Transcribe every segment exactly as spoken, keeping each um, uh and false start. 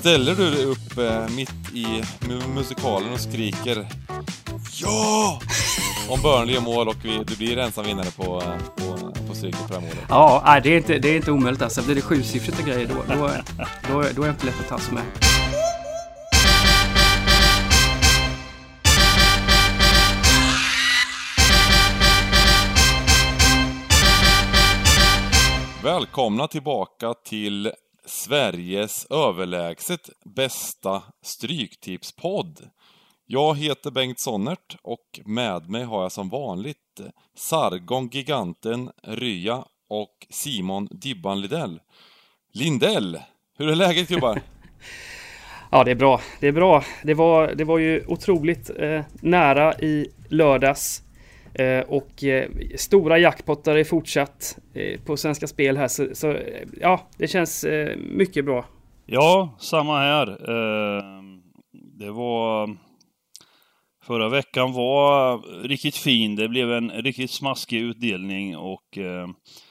ställer du dig upp eh, mitt i mu- musikalen och skriker ja! Om Burnley gör mål och vi, du blir ensam vinnare på, på, på stryket på det här målet. Ja, nej, det är inte, det är inte omöjligt. Alltså. Blir det sjusiffrigt och grejer, då, då, då, då är jag inte lätt att tas med. Välkomna tillbaka till Sveriges överlägset bästa stryktipspodd. Jag heter Bengt Sonnert och med mig har jag som vanligt Sargon Giganten Rya och Simon Dibban Lidell. Lindell, hur är läget gubbar? Ja, det är bra. Det är bra. Det var, det var ju otroligt eh, nära i lördags. Eh, och eh, stora jackpottar är fortsatt eh, på Svenska Spel här. Så, så eh, ja, det känns eh, mycket bra. Ja, samma här. Eh, det var... Förra veckan var riktigt fin. Det blev en riktigt smaskig utdelning och eh,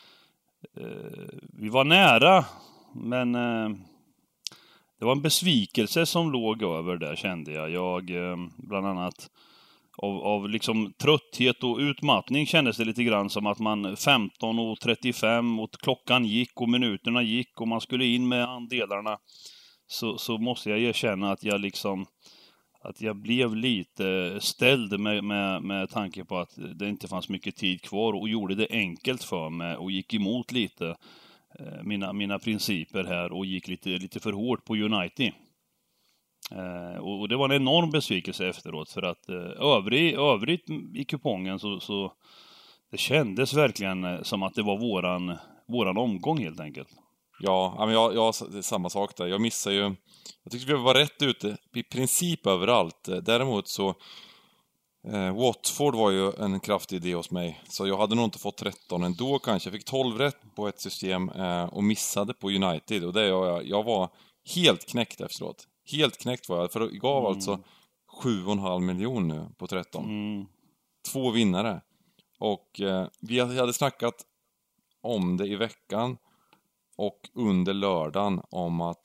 eh, vi var nära. Men eh, det var en besvikelse som låg över där, kände jag. Jag eh, bland annat av, av liksom trötthet och utmattning kändes det lite grann som att man femton och trettiofem och klockan gick och minuterna gick och man skulle in med andelarna. Så, så måste jag erkänna att jag liksom att jag blev lite ställd med, med, med tanke på att det inte fanns mycket tid kvar och gjorde det enkelt för mig och gick emot lite eh, mina, mina principer här och gick lite, lite för hårt på United. Eh, och, och det var en enorm besvikelse efteråt för att eh, övrig, övrigt i kupongen så, så det kändes verkligen som att det var våran, våran omgång helt enkelt. Ja, men jag, jag det är samma sak där. Jag missar ju... Jag tyckte vi var rätt ute i princip överallt. Däremot så... Eh, Watford var ju en kraftig idé hos mig. Så jag hade nog inte fått tretton ändå kanske. Jag fick tolv rätt på ett system eh, och missade på United. Och det jag, jag var helt knäckt efteråt. Helt knäckt var jag. För jag gav mm. alltså sju komma fem miljoner nu på tretton. Mm. Två vinnare. Och eh, vi hade snackat om det i veckan. Och under lördagen om att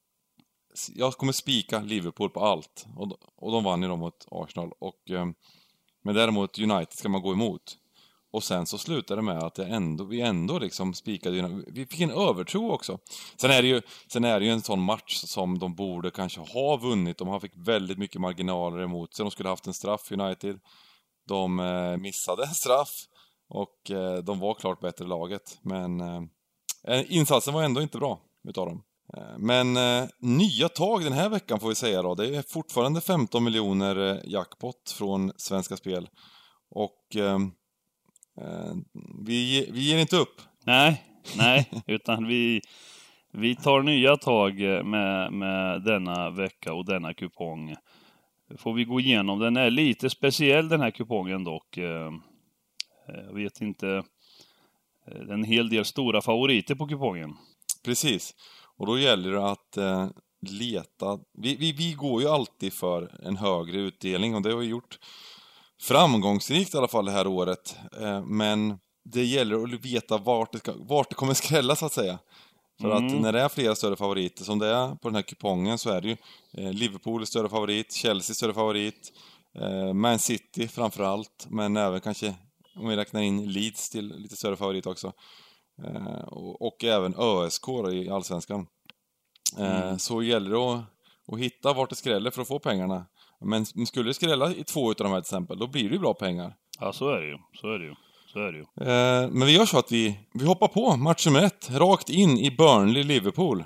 jag kommer spika Liverpool på allt. Och, och de vann ju då mot Arsenal. Och, eh, men däremot United ska man gå emot. Och sen så slutade det med att jag ändå, vi ändå liksom spikade United. Vi fick en övertro också. Sen är det ju, sen är det ju en sån match som de borde kanske ha vunnit. De har fick väldigt mycket marginaler emot sig. De skulle haft en straff, United. De eh, missade en straff. Och eh, de var klart bättre laget. Men... Eh, insatsen var ändå inte bra utav dem. Men eh, nya tag den här veckan får vi säga då. Det är fortfarande femton miljoner eh, jackpot från Svenska Spel. Och eh, eh, vi, vi ger inte upp. Nej, nej, utan vi, vi tar nya tag med, med denna vecka och denna kupong. Får vi gå igenom. Den är lite speciell den här kupongen dock. Eh, jag vet inte... Det är en hel del stora favoriter på kupongen. Precis. Och då gäller det att eh, leta... Vi, vi, vi går ju alltid för en högre utdelning. Och det har vi gjort framgångsrikt i alla fall det här året. Eh, men det gäller att veta vart det, ska, vart det kommer skrälla så att säga. För mm. att när det är flera större favoriter som det är på den här kupongen så är det ju eh, Liverpool större favorit, Chelsea större favorit, eh, Man City framförallt. Men även kanske... Om vi räknar in Leeds till lite större favorit också. Eh, och, och även Ö S K i Allsvenskan. Eh, mm. Så gäller det att, att hitta vart det skräller för att få pengarna. Men skulle det skrälla i två utav de här till exempel, då blir det ju bra pengar. Ja, så är det ju. Så är det ju. Så är det ju. Eh, men vi gör så att vi, vi hoppar på match nummer ett. Rakt in i Burnley-Liverpool.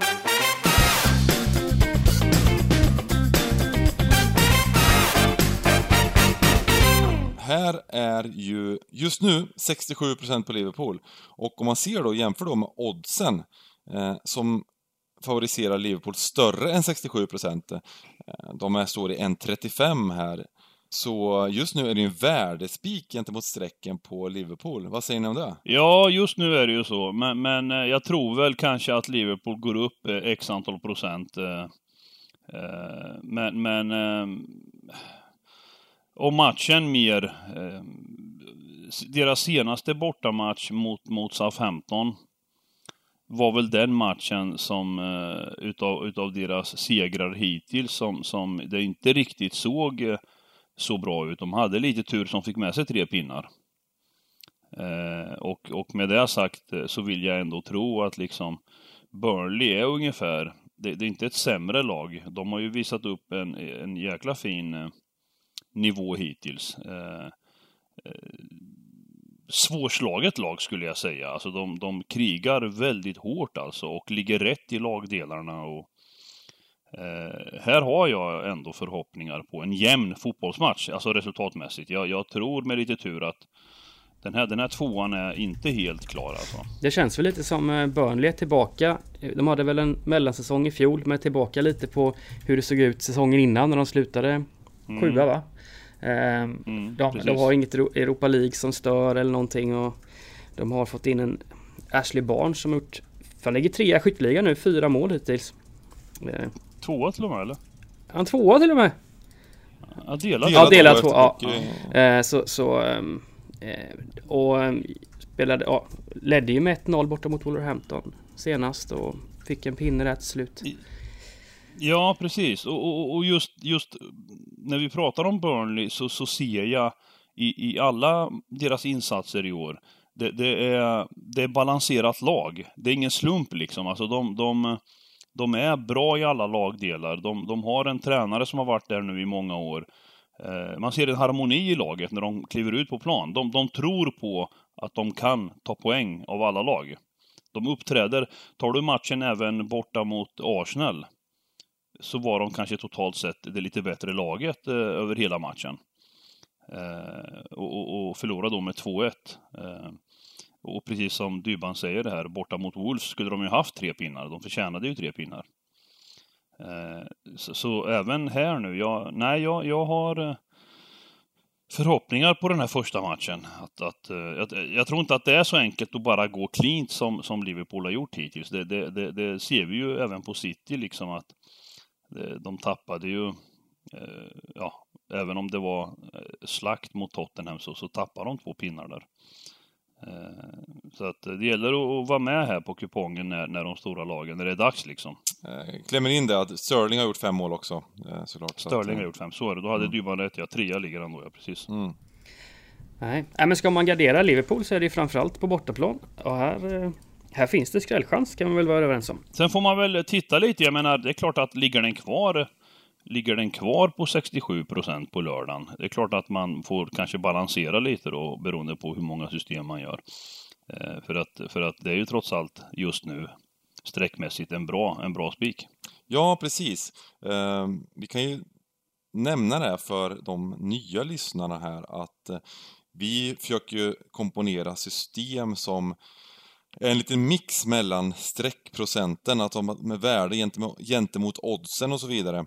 Här är ju just nu sextiosju procent på Liverpool. Och om man ser då, jämför då med oddsen eh, som favoriserar Liverpool större än sextiosju procent. Eh, de är står i en komma trettiofem här. Så just nu är det ju en värdespik gentemot sträcken på Liverpool. Vad säger ni om det? Ja, just nu är det ju så. Men, men jag tror väl kanske att Liverpool går upp eh, x antal procent. Eh, eh, men... men eh, Och matchen mer, eh, deras senaste bortamatch mot, mot Southampton var väl den matchen som uh, utav, utav deras segrar hittills som, som det inte riktigt såg uh, så bra ut. De hade lite tur som fick med sig tre pinnar. Uh, och, och med det sagt uh, så vill jag ändå tro att liksom Burnley är ungefär, det, det är inte ett sämre lag. De har ju visat upp en, en jäkla fin uh, nivå hittills. Uh, uh, svårslaget lag skulle jag säga. Alltså de, de krigar väldigt hårt alltså och ligger rätt i lagdelarna. Och, eh, här har jag ändå förhoppningar på en jämn fotbollsmatch, alltså resultatmässigt. Jag, jag tror med lite tur att den här, den här tvåan är inte helt klar alltså. Det känns väl lite som Burnley är tillbaka. De hade väl en mellansäsong i fjol, men tillbaka lite på hur det såg ut säsongen innan när de slutade mm. sjua va? Mm, de, de har inget Europa League som stör eller någonting, och de har fått in en Ashley Barnes som gjort, han ligger trea i skytteligan nu, fyra mål hittills. Tvåa till och med eller? Han tvåa till och med. Ja, delat. Ja, delat två. Ja. Ja. Så, så och spelade, ja, ledde ju med ett noll borta mot Wolverhampton senast och fick en pinne där till slut. Ja, precis. Och, och, och just, just när vi pratar om Burnley så, så ser jag i, i alla deras insatser i år, det, det, är, det är balanserat lag. Det är ingen slump liksom. Alltså de, de, de är bra i alla lagdelar. De, de har en tränare som har varit där nu i många år. Eh, man ser en harmoni i laget när de kliver ut på plan. De, de tror på att de kan ta poäng av alla lag. De uppträder. Tar du matchen även borta mot Arsenal, så var de kanske totalt sett det lite bättre laget eh, över hela matchen. Eh, och, och förlorade då med två ett. Eh, och precis som Dybban säger det här, borta mot Wolves skulle de ju haft tre pinnar. De förtjänade ju tre pinnar. Eh, så, så även här nu, jag, nej jag, jag har eh, förhoppningar på den här första matchen. Att, att, eh, jag, jag tror inte att det är så enkelt att bara gå cleant som, som Liverpool har gjort hittills. Det, det, det, det ser vi ju även på City liksom att de tappade ju, eh, ja, även om det var slakt mot Tottenham så, så tappade de två pinnar där. Eh, så att det gäller att vara med här på kupongen när, när de stora lagen, när det är dags liksom. Eh, klämmer in det att Sterling har gjort fem mål också, eh, såklart. Sterling så att, har gjort fem, så är det. Då hade mm. Dybban rätt, ja, trea ligger han då, ja, precis. Mm. Nej. Nej, men ska man gardera Liverpool så är det ju framförallt på bortaplan. Och här... Här finns det skrällchans, kan man väl vara överens om. Sen får man väl titta lite, jag menar, det är klart att ligger den kvar ligger den kvar på sextiosju procent på lördagen. Det är klart att man får kanske balansera lite då, beroende på hur många system man gör. Eh, för, att, för att det är ju trots allt just nu sträckmässigt en bra, en bra spik. Ja, precis. Eh, vi kan ju nämna det för de nya lyssnarna här att eh, vi försöker ju komponera system som en liten mix mellan streckprocenten, att de med värde gentemot, gentemot oddsen och så vidare,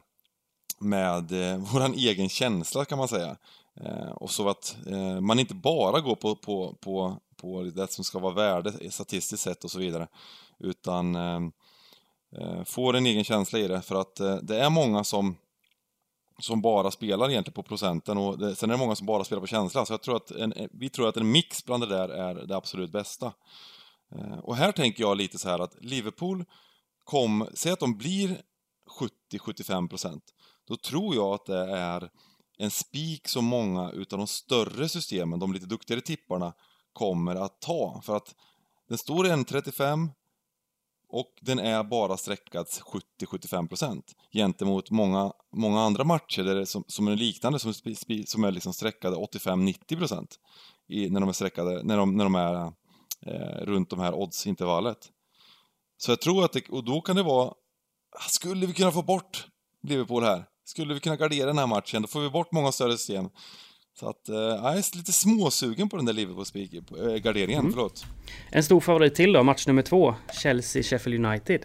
med eh, våran egen känsla kan man säga. Eh, och så att eh, man inte bara går på, på, på, på det som ska vara värde statistiskt sett och så vidare, utan eh, får en egen känsla i det, för att eh, det är många som som bara spelar egentligen på procenten, och det, sen är det många som bara spelar på känsla, så jag tror att en, vi tror att en mix bland det där är det absolut bästa. Och här tänker jag lite så här att Liverpool kom, säg att de blir sjuttio till sjuttiofem procent, då tror jag att det är en spik som många utav de större systemen, de lite duktigare tipparna, kommer att ta, för att den står i en trettiofem och den är bara sträckad sjuttio till sjuttiofem procent gentemot många, många andra matcher där det som, som är liknande, som, som är liksom sträckade åttiofem till nittio procent i, när de är sträckade, när de, när de är Eh, runt de här oddsintervallet. Så jag tror att det, och då kan det vara, skulle vi kunna få bort Liverpool här, skulle vi kunna gardera den här matchen, då får vi bort många större system. Så att eh, jag är lite småsugen på den där Liverpool-garderingen, mm. förlåt. En stor favorit till då, match nummer två, Chelsea-Sheffield United.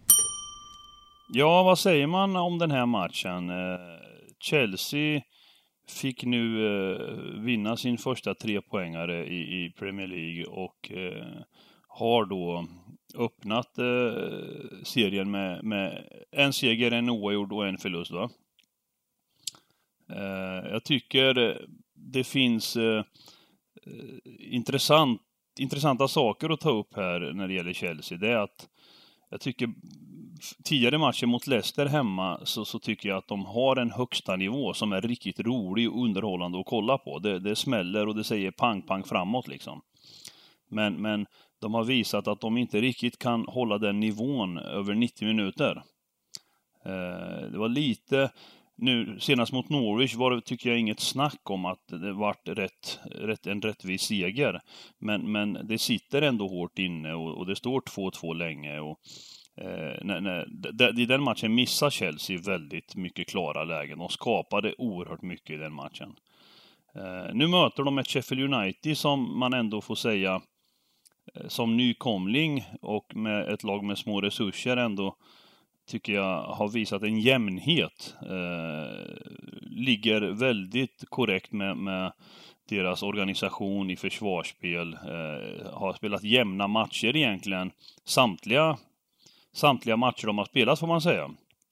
Ja, vad säger man om den här matchen? Eh, Chelsea fick nu eh, vinna sin första trepoängare i, i Premier League och eh, har då öppnat eh, serien med, med en seger, en oavgjord och en förlust. Va? Eh, jag tycker det finns eh, intressant intressanta saker att ta upp här när det gäller Chelsea. Det är att jag tycker tidigare matcher mot Leicester hemma så, så tycker jag att de har en högsta nivå som är riktigt rolig och underhållande att kolla på. Det, det smäller och det säger pang pang framåt liksom. Men, men de har visat att de inte riktigt kan hålla den nivån över nittio minuter. Eh, det var lite... Nu senast mot Norwich var det, tycker jag, inget snack om att det vart rätt, rätt, en rättvis seger. Men, men det sitter ändå hårt inne och, och det står två två länge. Och, eh, när, när, d- I den matchen missar Chelsea väldigt mycket klara lägen. De skapade oerhört mycket i den matchen. Eh, nu möter de ett Sheffield United som man ändå får säga eh, som nykomling och med ett lag med små resurser ändå tycker jag har visat en jämnhet. Eh, ligger väldigt korrekt med, med deras organisation i försvarsspel. Eh, har spelat jämna matcher egentligen. Samtliga, samtliga matcher de har spelat får man säga.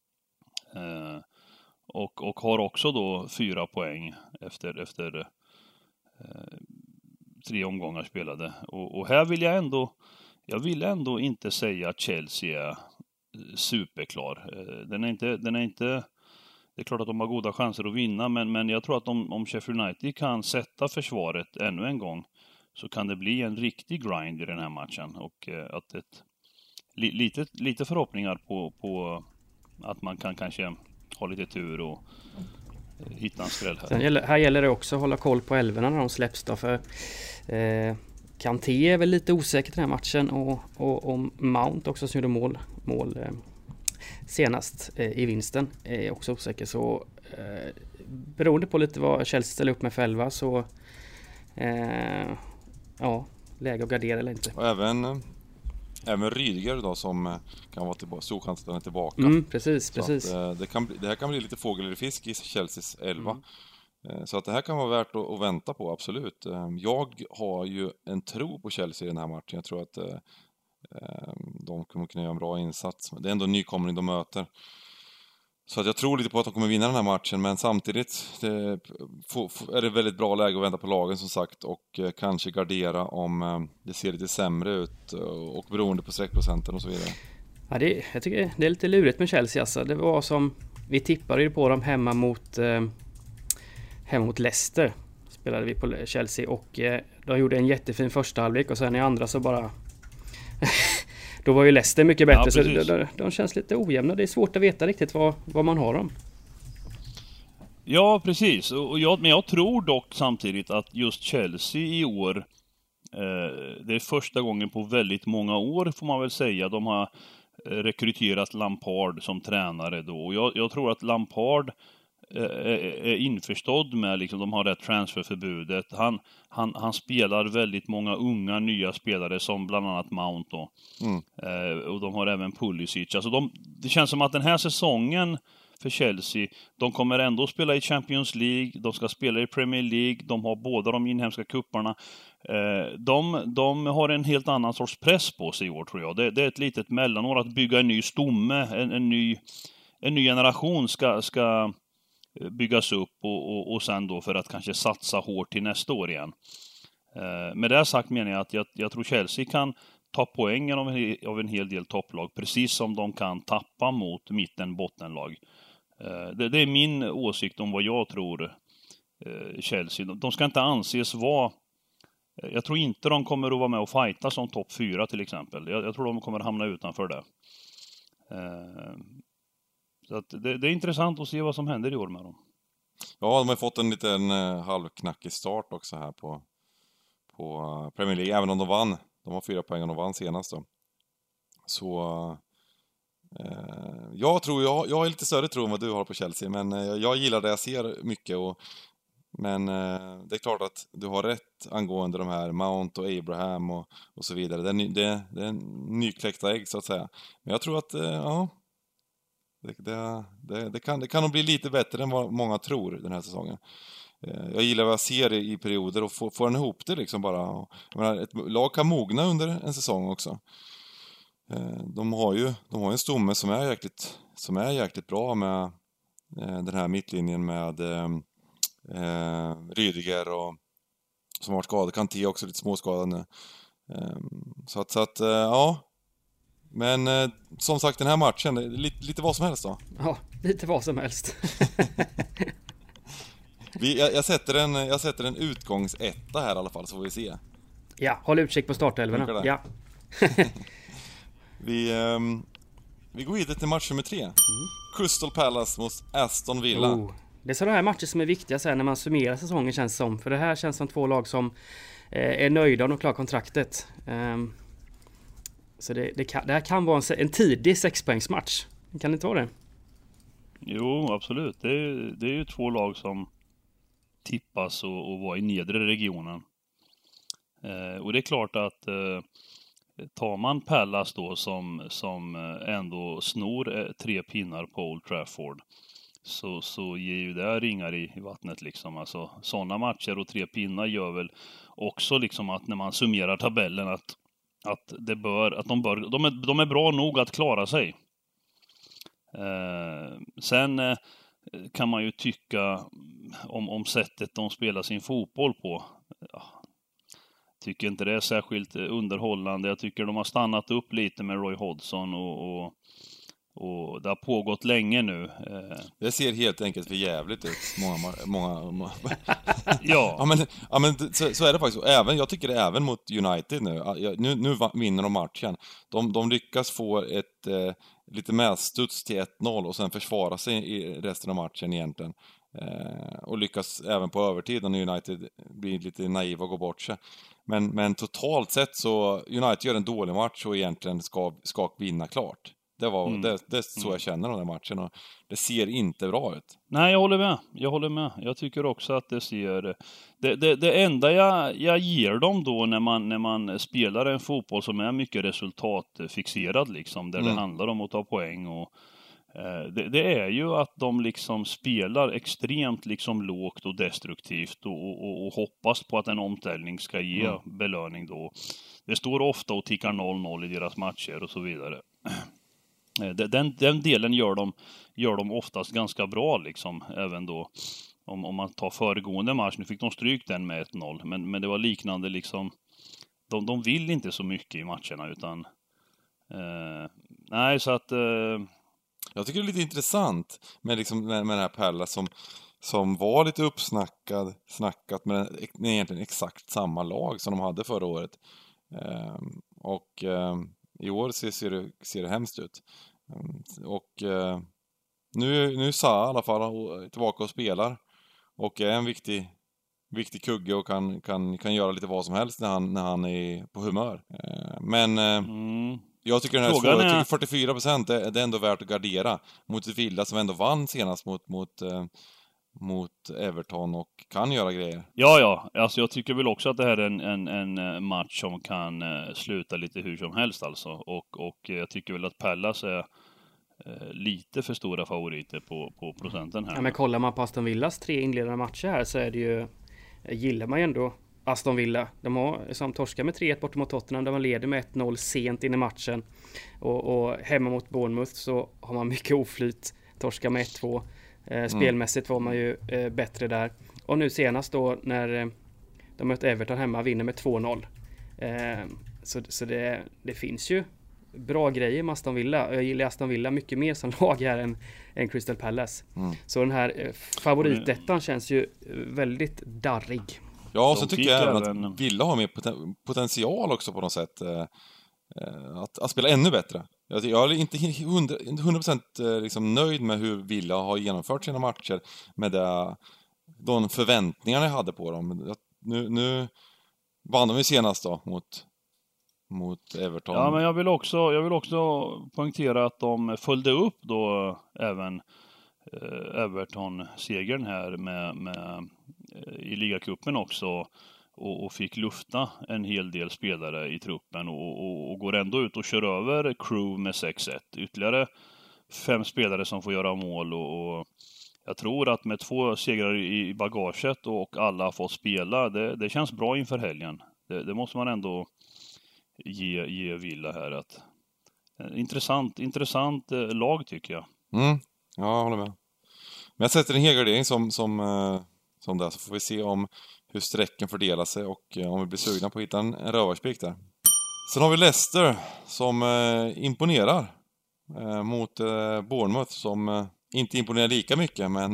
Eh, och, och har också då fyra poäng efter, efter eh, tre omgångar spelade. Och, och här vill jag ändå, jag vill ändå inte säga att Chelsea är superklar. Den är inte, den är inte, det är klart att de har goda chanser att vinna, men, men jag tror att om, om Sheffield United kan sätta försvaret ännu en gång så kan det bli en riktig grind i den här matchen och att ett, li, lite, lite förhoppningar på, på att man kan kanske ha lite tur och hitta en skräll här. Sen gäller, här gäller det också att hålla koll på älvorna när de släpps då, för eh, Kanté är väl lite osäker i den här matchen och, och, och Mount också som gjorde mål, mål eh, senast eh, i vinsten är också osäker, så eh, beroende på lite vad Chelsea ställer upp med själva så eh, ja, läge att gardera eller inte. Och även även Rydiger då som kan vara tillbaka, stor chans att han är tillbaka. Mm, precis, så precis. Att, det, kan bli, det här kan bli lite fågel eller fisk i Chelseas elva. Mm. Så att det här kan vara värt att, att vänta på, absolut. Jag har ju en tro på Chelsea i den här matchen. Jag tror att eh, de kommer kunna göra en bra insats. Det är ändå en nykomling de möter. Så att jag tror lite på att de kommer vinna den här matchen, men samtidigt det, få, få, är det väldigt bra läge att vända på lagen som sagt och eh, kanske gardera om eh, det ser lite sämre ut och, och beroende på streckprocenten och så vidare. Ja, det, jag tycker det är lite lurigt med Chelsea alltså. Det var som, vi tippade ju på dem hemma mot eh, hemma mot Leicester spelade vi på Chelsea och eh, de gjorde en jättefin första halvlek och sen i andra så bara då var ju Leicester mycket bättre. Ja, så de, de, de känns lite ojämna. Det är svårt att veta riktigt vad, vad man har dem. Ja, precis. Och jag, men jag tror dock samtidigt att just Chelsea i år eh, det är första gången på väldigt många år får man väl säga. De har eh, rekryterat Lampard som tränare då. Och jag, jag tror att Lampard är införstådd med, liksom, de har det transferförbudet. Han, han, han spelar väldigt många unga nya spelare som bland annat Mount då. Mm. Eh, och de har även Pulisic. Alltså de, det känns som att den här säsongen för Chelsea, de kommer ändå spela i Champions League, de ska spela i Premier League, de har båda de inhemska kupparna. Eh, de, de har en helt annan sorts press på sig i år tror jag. Det, det är ett litet mellanår att bygga en ny stomme, en, en, ny, en ny generation ska, ska byggas upp och, och, och sen då för att kanske satsa hårt till nästa år igen. Eh, med det sagt menar jag att jag, jag tror Chelsea kan ta poängen av en, av en hel del topplag precis som de kan tappa mot mitten bottenlag. Eh, det, det är min åsikt om vad jag tror eh, Chelsea. De, de ska inte anses vara, jag tror inte de kommer att vara med och fighta som topp fyra till exempel. Jag, jag tror de kommer hamna utanför det. Eh, Så att det, det är intressant att se vad som händer i år med dem. Ja, de har fått en liten eh, halvknackig start också här på, på uh, Premier League. Även om de vann. De har fyra poäng och de vann senast då. Så eh, jag tror, jag, jag har lite större tro än vad du har på Chelsea. Men eh, jag gillar det jag ser mycket. Och, men eh, det är klart att du har rätt angående de här Mount och Abraham och, och så vidare. Det är, ny, det, det är nykläckta ägg så att säga. Men jag tror att, eh, ja... Det, det, det, det, kan, det kan nog bli lite bättre än vad många tror den här säsongen. Jag gillar vad jag ser i, i perioder och får, får en ihop det liksom bara. Jag menar, ett lag kan mogna under en säsong också. De har ju de har en stomme som är jäkligt, som är jäkligt bra med den här mittlinjen med eh, Rydiger och som har varit skadad. Kanté också lite småskadad nu. Um, så att, så att uh, ja. Men uh, som sagt, den här matchen, lite, lite vad som helst då. Ja, lite vad som helst. vi, jag, jag, sätter en, jag sätter en utgångsetta här i alla fall, så får vi se. Ja, håll utkik på startelvorna. Ja. vi, um, vi går vidare till match nummer tre. Mm. Crystal Palace mot Aston Villa. Oh, det är sådana här matcher som är viktiga sen när man summerar säsongen, känns som. För det här känns som två lag som eh, är nöjda och klarar kontraktet. Um, så det, det, kan, det här kan vara en, en tidig sexpoängsmatch. Kan det inte vara det? Jo, absolut. Det är, det är ju två lag som tippas och, och var i nedre regionen. Eh, och det är klart att eh, tar man Palace då som, som ändå snor eh, tre pinnar på Old Trafford, så, så ger ju det ringar i, i vattnet liksom. Alltså sådana matcher och tre pinnar gör väl också liksom att när man summerar tabellen att, att det bör, att de bör, de är, de är bra nog att klara sig. Eh, sen eh, kan man ju tycka om, om sättet de spelar sin fotboll på. Ja, tycker inte det är särskilt underhållande. Jag tycker de har stannat upp lite med Roy Hodgson och, och, och det har pågått länge nu. Eh. Det ser helt enkelt för jävligt ut. Många, många, många. ja. ja, men, ja, men så, så är det faktiskt. Även, jag tycker det även mot United nu. Nu, nu vinner de matchen. De, de lyckas få ett eh, lite medstuds till ett noll och sen försvara sig i resten av matchen egentligen. Eh, och lyckas även på övertiden när United blir lite naiva och går bort sig. Men, men totalt sett så United gör en dålig match och egentligen ska, ska vinna klart. Det, var, mm. det, det är så jag känner om den matchen och det ser inte bra ut. Nej, jag håller med. Jag håller med. Jag tycker också att det ser... Det, det, det enda jag, jag ger dem då när man, när man spelar en fotboll som är mycket resultatfixerad liksom, där mm. det handlar om att ta poäng och Det, det är ju att de liksom spelar extremt liksom lågt och destruktivt och, och, och hoppas på att en omställning ska ge mm. belöning då. Det står ofta och tickar noll noll i deras matcher och så vidare. Den, den delen gör de, gör de oftast ganska bra liksom, även då om, om man tar föregående match. Nu fick de stryk den med ett noll, men, men det var liknande liksom. De, de vill inte så mycket i matcherna utan eh, nej så att eh, jag tycker det är lite intressant med, liksom, med, med den här Palace som, som var lite uppsnackad snackat med, med egentligen exakt samma lag som de hade förra året. Um, och um, i år ser, ser, det, ser det hemskt ut. Um, och uh, nu, nu är Sa i alla fall tillbaka och spelar. Och är en viktig, viktig kugge och kan, kan, kan göra lite vad som helst när han, när han är på humör. Uh, men... Uh, mm. Jag tycker den här svår, jag tycker fyrtiofyra procent är, det är ändå värt att gardera mot ett Villa som ändå vann senast mot, mot, eh, mot Everton och kan göra grejer. Ja, ja. Alltså jag tycker väl också att det här är en, en, en match som kan eh, sluta lite hur som helst alltså. Och, och jag tycker väl att Palace är eh, lite för stora favoriter på, på procenten här. Ja, men kollar man på Aston Villas tre inledande matcher här så är det ju, gillar man ju ändå Aston Villa. De har som torskar med tre ett bort mot Tottenham där man leder med ett noll sent in i matchen. Och, och hemma mot Bournemouth så har man mycket oflyt. Torskar med ett två. Eh, spelmässigt var man ju eh, bättre där. Och nu senast då när eh, de mötte Everton hemma vinner med två noll. Eh, så så det, det finns ju bra grejer med Aston Villa. Jag gillar Aston Villa mycket mer som lag här än, än Crystal Palace. Mm. Så den här eh, favoritettan känns ju väldigt darrig. Ja, och så tycker jag även att Villa har mer poten- potential också på något sätt eh, att, att spela ännu bättre. Jag, jag är inte hundra procent liksom nöjd med hur Villa har genomfört sina matcher med det, de förväntningarna jag hade på dem. Nu, nu vann de ju senast då mot, mot Everton. Ja, men jag vill också, jag vill också poängtera att de följde upp då även eh, Everton-segern här med, med i ligacupen också och, och fick lufta en hel del spelare i truppen och, och, och går ändå ut och kör över Crew med sex ett. Ytterligare fem spelare som får göra mål och, och jag tror att med två segrar i bagaget och alla har fått spela, det, det känns bra inför helgen. Det, det måste man ändå ge, ge Villa här. Att, intressant, intressant lag tycker jag. Mm, ja, jag håller med. Men jag sätter en helgardering som, som Som där, så får vi se om hur sträcken fördelar sig och om vi blir sugna på att hitta en rövarspik där. Sen har vi Leicester som eh, imponerar eh, mot eh, Bournemouth som eh, inte imponerar lika mycket, men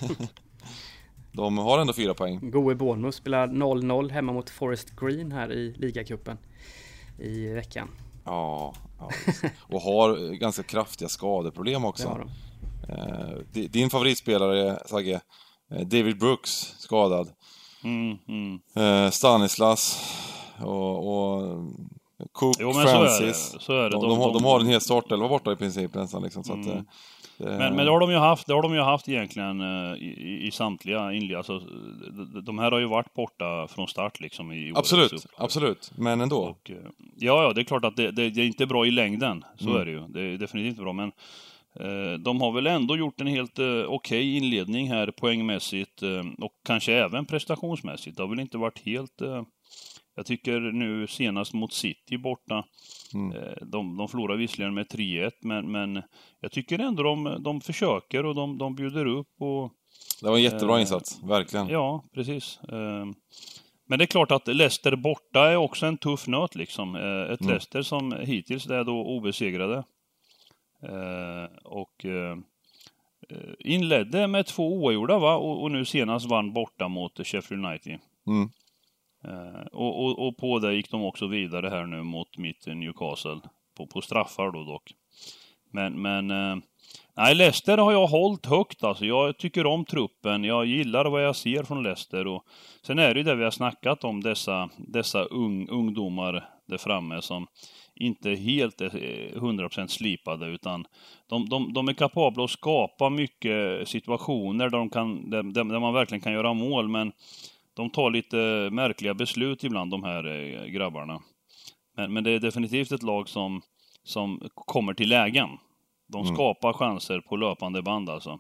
de har ändå fyra poäng. Goe Bournemouth spelar noll noll hemma mot Forest Green här i ligacupen i veckan. Ja, ja och har ganska kraftiga skadeproblem också. Eh, din favoritspelare, Sagge, David Brooks, skadad. Mm, mm. Eh, Stanislas och, och Cook, jo, Francis. Så är det. Så är det. De, De, de, de, de har en hel startelva borta i princip nästan liksom, så mm. att, det, men, men det har de ju haft, det har de ju haft egentligen i, i, i samtliga inled. Alltså, de, de här har ju varit borta från start liksom i absolut, absolut, men ändå. Och, ja, ja, det är klart att det, det, det är inte bra i längden, så mm. är det ju. Det är definitivt inte bra, men eh, de har väl ändå gjort en helt eh, okej okay inledning här poängmässigt eh, och kanske även prestationsmässigt. Det har väl inte varit helt... Eh, jag tycker nu senast mot City borta, mm. eh, de, de förlorar visserligen med tre ett, men, men jag tycker ändå de, de försöker och de, de bjuder upp. Och, det var en jättebra eh, insats, verkligen. Ja, precis. Eh, men det är klart att Leicester borta är också en tuff nöt liksom. Eh, ett mm. Leicester som hittills är då obesegrade. Eh, och eh, inledde med två oavgjorda, va? Och, och nu senast vann borta mot Sheffield United. Mm. Uh, och, och, och på det gick de också vidare här nu mot mitt Newcastle på, på straffar då dock. Men, men uh, nej, Leicester har jag hållit högt alltså. Jag tycker om truppen, jag gillar vad jag ser från Leicester. Och sen är det ju det vi har snackat om, dessa, dessa ung, ungdomar där framme som inte helt är hundra procent slipade, utan de, de, de är kapabla att skapa mycket situationer där, de kan, där, där man verkligen kan göra mål, men de tar lite märkliga beslut ibland, de här eh, grabbarna. Men, men det är definitivt ett lag som, som kommer till lägen. De mm. skapar chanser på löpande band alltså.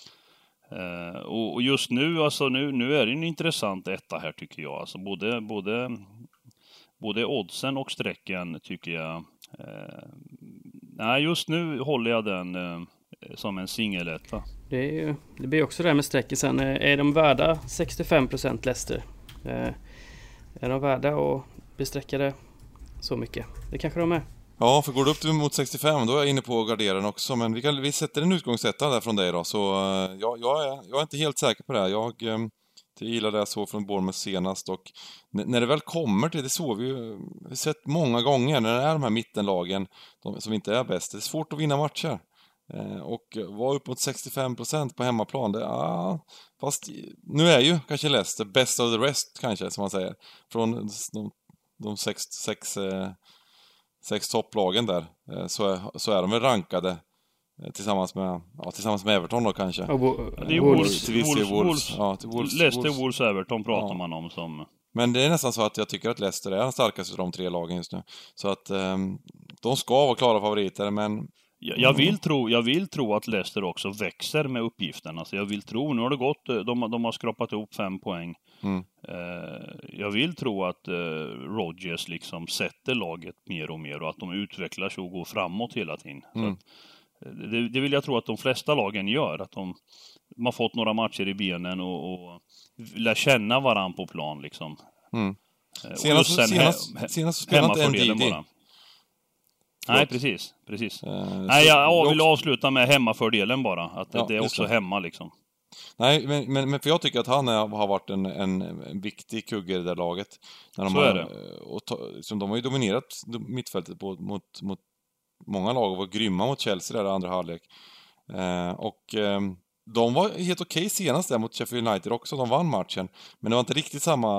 Eh, och, och just nu, alltså nu, nu är det en intressant etta här tycker jag. Alltså både, både, både oddsen och strecken tycker jag. Eh, nej, just nu håller jag den eh, som en singeletta. Det, är ju, det blir också det här med strecken sen. Är de värda sextiofem procent Leicester? Eh, är de värda att besträcka det så mycket? Det kanske de är. Ja, för går det upp till mot sextiofem, då är jag inne på garderen också. Men vi, kan, vi sätter en utgångssätta där från dig då. Så uh, jag, jag, är, jag är inte helt säker på det här. Jag, um, jag gillar det jag såg från Bournemouth senast. Och n- när det väl kommer till det, så vi ju vi sett många gånger när det är de här mittenlagen de, som inte är bäst. Det är svårt att vinna matcher. Uh, och vara upp mot sextiofem procent på hemmaplan, det, uh, fast nu är ju kanske Leicester best of the rest kanske, som man säger. Från de, de sex... sex uh, sex topplagen där, så är, så är de väl rankade tillsammans med, ja, tillsammans med Everton då kanske. Ja, det är Wolves, Wolves, Wolves, Wolves. Ja, Wolves, Leicester, Wolves. Wolves, Everton pratar ja. man om som... Men det är nästan så att jag tycker att Leicester är den starkaste av de tre lagen just nu. Så att um, de ska vara klara favoriter, men... Jag, jag, vill tro, jag vill tro att Leicester också växer med uppgiften. Alltså jag vill tro, nu har det gått, de, de har skrapat ihop fem poäng. Mm. Uh, jag vill tro att uh, Rodgers liksom sätter laget mer och mer och att de utvecklar sig och går framåt hela tiden. Mm. Så att, det, det vill jag tro att de flesta lagen gör. Att de, de har fått några matcher i benen och, och lär känna varann på plan liksom. Mm. Uh, senast, sen senast, he, senast spelade inte N D D. Nej, precis, precis. Uh, Nej, jag så, vill avsluta med hemmafördelen bara. Att ja, det är också det. Hemma liksom. Nej, men, men, men för jag tycker att han är, har varit en, en, en viktig kugge i det där laget. När de så har, är det. Och ta, som de har ju dominerat mittfältet på, mot, mot många lag och var grymma mot Chelsea där i andra halvlek. Uh, och um, de var helt okej okay senast där mot Sheffield United också. De vann matchen. Men det var inte riktigt samma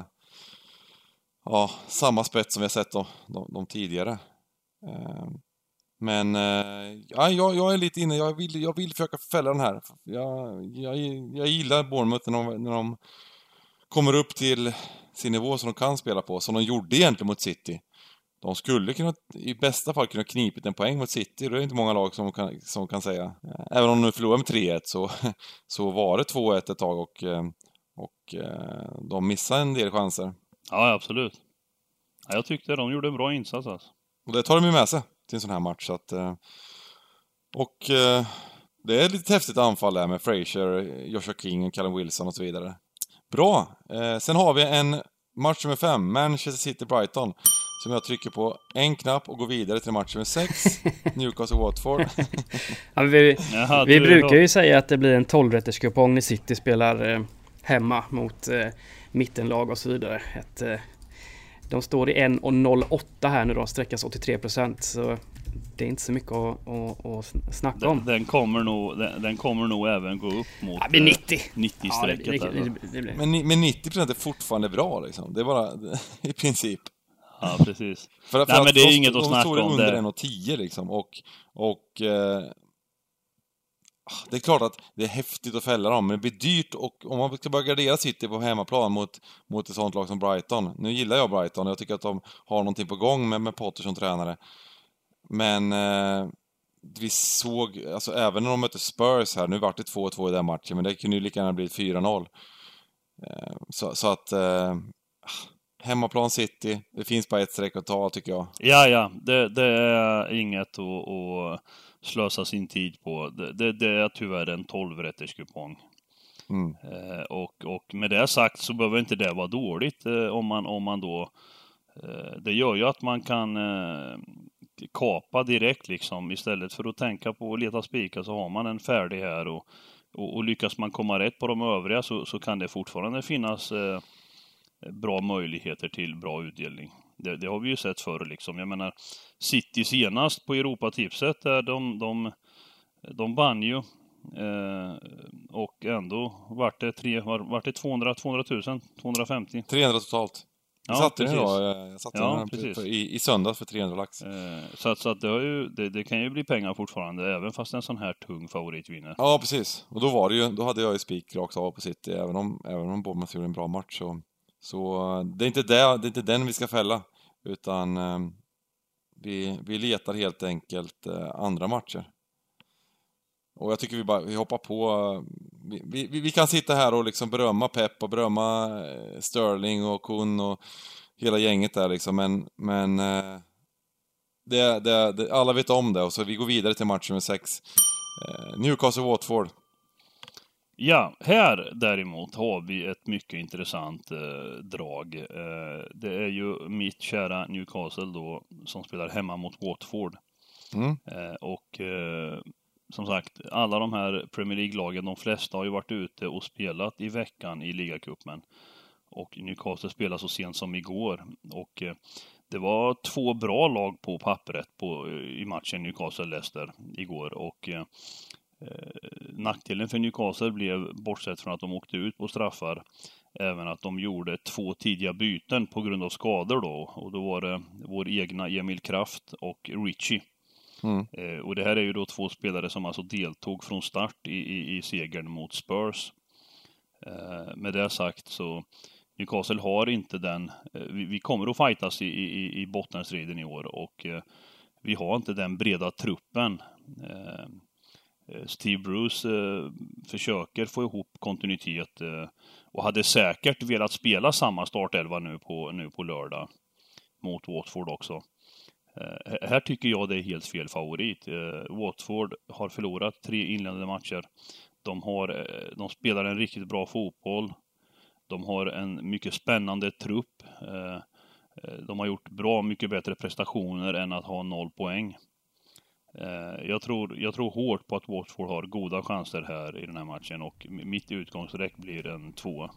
ja, samma spets som vi har sett de, de, de tidigare. Men ja, jag, jag är lite inne, jag vill, jag vill försöka fälla den här. Jag, jag, jag gillar Bournemouth när de, när de kommer upp till sin nivå som de kan spela på, som de gjorde egentligen mot City. De skulle kunna, i bästa fall kunna knipit en poäng mot City. Det är inte många lag som kan, som kan säga. Även om de förlorar med tre ett så, så var det två ett ett tag och, och de missade en del chanser. Ja, absolut. Jag tyckte de gjorde en bra insats alltså. Och det tar de ju med sig till en sån här match. Så att, och det är ett lite häftigt anfall där med Fraser, Joshua King, Callum Wilson och så vidare. Bra. Sen har vi en match nummer fem, Manchester City-Brighton. som jag trycker på en knapp och går vidare till match nummer sex. Newcastle Watford. Ja, vi Jaha, vi du- brukar ju säga att det blir en tolv-rätterskupong när City spelar eh, hemma mot eh, mittenlag och så vidare. Ett, eh, de står i en komma noll åtta här nu, de sträckas åttiotre procent, så det är inte så mycket att, att, att snacka om. Den, den, kommer nog, den, den kommer nog även gå upp mot Ja, det blir nittio. eh, nittio-strecket. Ja, det, det, alltså. det, det blir. Men, ni- men nittio procent är fortfarande bra liksom. Det är bara i princip. Ja, precis. För, för Nej, men det är de, inget att de snacka står om, under det. en komma tio liksom. Och, och eh, det är klart att det är häftigt att fälla dem, men det blir dyrt. Och om man ska börja gardera City på hemmaplan mot, mot ett sånt lag som Brighton. Nu gillar jag Brighton och jag tycker att de har någonting på gång med, med Potter som tränare. Men eh, vi såg, alltså även när de mötte Spurs här, nu vart det två två i den matchen, men det kunde ju lika gärna bli fyra noll. Eh, så, så att eh, hemmaplan City, det finns bara ett streck att ta, tycker jag. Ja, ja. Det, det är inget att, att slösa sin tid på. Det, det, det är tyvärr en tolv-rätterskupong. Mm. Eh, och, och med det sagt så behöver inte det vara dåligt eh, om, man, om man då... Eh, det gör ju att man kan eh, kapa direkt liksom. Istället för att tänka på att leta spikar så har man en färdig här. Och, och, och lyckas man komma rätt på de övriga så, så kan det fortfarande finnas eh, bra möjligheter till bra utdelning. Det, det har vi ju sett förr liksom. Jag menar, City senast på Europatipset, där de, de, de vann ju. Eh, och ändå vart det, tre, var, vart det tvåhundra tusen, tvåhundrafemtio. trehundra totalt. Jag Ja, satte den precis. idag, jag satte Ja, den precis. för, i, i söndags för trehundra lax. Eh, så att, så att det, har ju, det, det kan ju bli pengar fortfarande, även fast en sån här tung favorit vinner. Ja, precis. Och då var det ju, då hade jag ju spik rakt av på City, även om, även om Bournemouth gjorde en bra match. Så, så det är inte det, det är inte den vi ska fälla, utan eh, vi, vi letar helt enkelt eh, andra matcher. Och jag tycker vi bara, vi hoppar på, vi, vi, vi kan sitta här och liksom berömma Pep och berömma eh, Sterling och Kun och hela gänget där liksom, men, men eh, det, det, det, alla vet om det, och så vi går vidare till match nummer sex. Eh, Newcastle Watford. Ja, här däremot har vi ett mycket intressant eh, drag. Eh, det är ju mitt kära Newcastle då, som spelar hemma mot Watford. Mm. Eh, och eh, som sagt, alla de här Premier League-lagen, de flesta har ju varit ute och spelat i veckan i ligacupen. Och Newcastle spelar så sent som igår. Och eh, det var två bra lag på pappret på, i matchen Newcastle-Leicester igår. Och eh, nackdelen för Newcastle blev, bortsett från att de åkte ut på straffar, även att de gjorde två tidiga byten på grund av skador då. Och då var det vår egna Emil Kraft och Richie. Mm. Eh, och det här är ju då två spelare som alltså deltog från start i, i, i segern mot Spurs. Eh, med det sagt så Newcastle har inte den, eh, vi, vi kommer att fightas i, i, i bottenstriden i år, och eh, vi har inte den breda truppen. Eh, Steve Bruce eh, försöker få ihop kontinuitet eh, och hade säkert velat spela samma startelva nu på, nu på lördag mot Watford också. Eh, här tycker jag det är helt fel favorit. Eh, Watford har förlorat tre inledande matcher. De, har, eh, de spelar en riktigt bra fotboll. De har en mycket spännande trupp. Eh, de har gjort bra mycket bättre prestationer än att ha noll poäng. Jag tror, jag tror hårt på att Watford har goda chanser här i den här matchen, och mitt utgångsräck blir en två.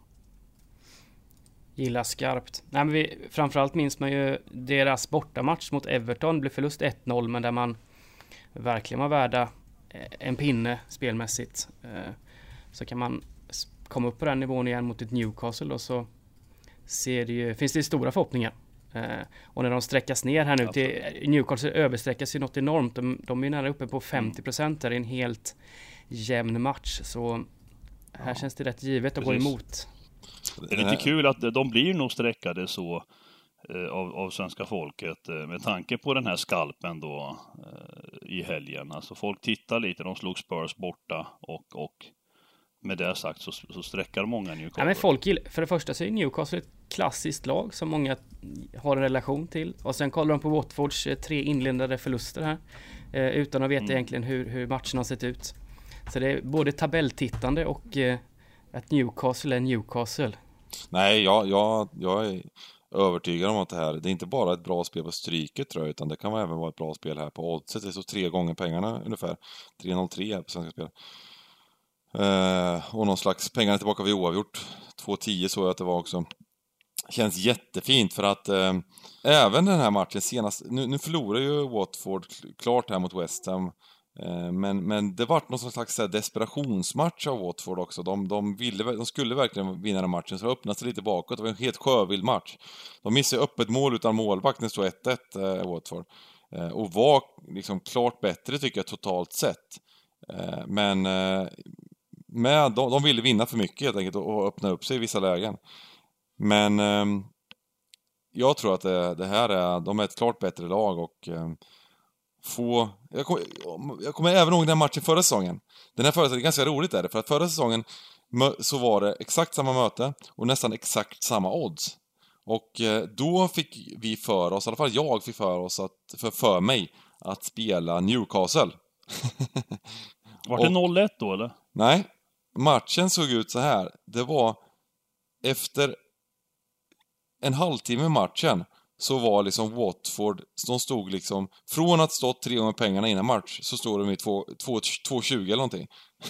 Gillar skarpt. Nej, men vi, framförallt minns man ju deras bortamatch mot Everton, blev förlust ett noll, men där man verkligen var värda en pinne spelmässigt. Så kan man komma upp på den nivån igen mot ett Newcastle, och så ser det ju, finns det stora förhoppningar. Uh, och när de sträckas ner här nu till Newcastle, översträckas ju något enormt. De, de är nära uppe på femtio procent där i en helt jämn match. Så här ja. Känns det rätt givet att Precis. Gå emot. Det är lite kul att de blir nog sträckade så eh, av, av svenska folket eh, med tanke på den här skalpen då eh, i helgen. Alltså folk tittar lite, de slog Spurs borta, och, och med det sagt så, så sträckar många Newcastle. Ja, men folk gillar, för det första så är Newcastle ett klassiskt lag som många har en relation till. Och sen kollar de på Watfords tre inledande förluster här. Eh, utan att veta mm. egentligen hur, hur matchen har sett ut. Så det är både tabelltittande och eh, att Newcastle är Newcastle. Nej, jag, jag, jag är övertygad om att det här, det är inte bara ett bra spel på stryket tror jag, utan det kan även vara ett bra spel här på oddset. Det är så tre gånger pengarna ungefär. tre noll tre på Svenska Spel. Eh, och någon slags pengarna tillbaka vid oavgjort. två tio så jag att det var också. Känns jättefint för att eh, även den här matchen senast, nu, nu förlorar ju Watford klart här mot West Ham. Eh, men, men det var någon slags så här, desperationsmatch av Watford också. De, de, ville, de skulle verkligen vinna den matchen, så det öppnade sig lite bakåt. Det var en helt sjövild match. De missade öppet mål utan målvakt när det stod ett ett eh, Watford. Eh, och var liksom klart bättre tycker jag totalt sett. Eh, men eh, med, de, de ville vinna för mycket helt enkelt och, och öppna upp sig i vissa lägen. Men eh, jag tror att det, det här är, de är ett klart bättre lag och eh, få, jag kommer, jag kommer även ihåg den matchen förra säsongen. Den här förra säsongen är ganska roligt är det, för att förra säsongen så var det exakt samma möte och nästan exakt samma odds. Och eh, då fick vi för oss, i alla fall jag fick för oss att, för, för mig att spela Newcastle. Var det noll ett då eller? Nej, matchen såg ut så här. Det var efter en halvtimme matchen så var liksom Watford, de stod liksom, från att stått tre gånger pengarna innan match, så stod de i två tjugo eller någonting.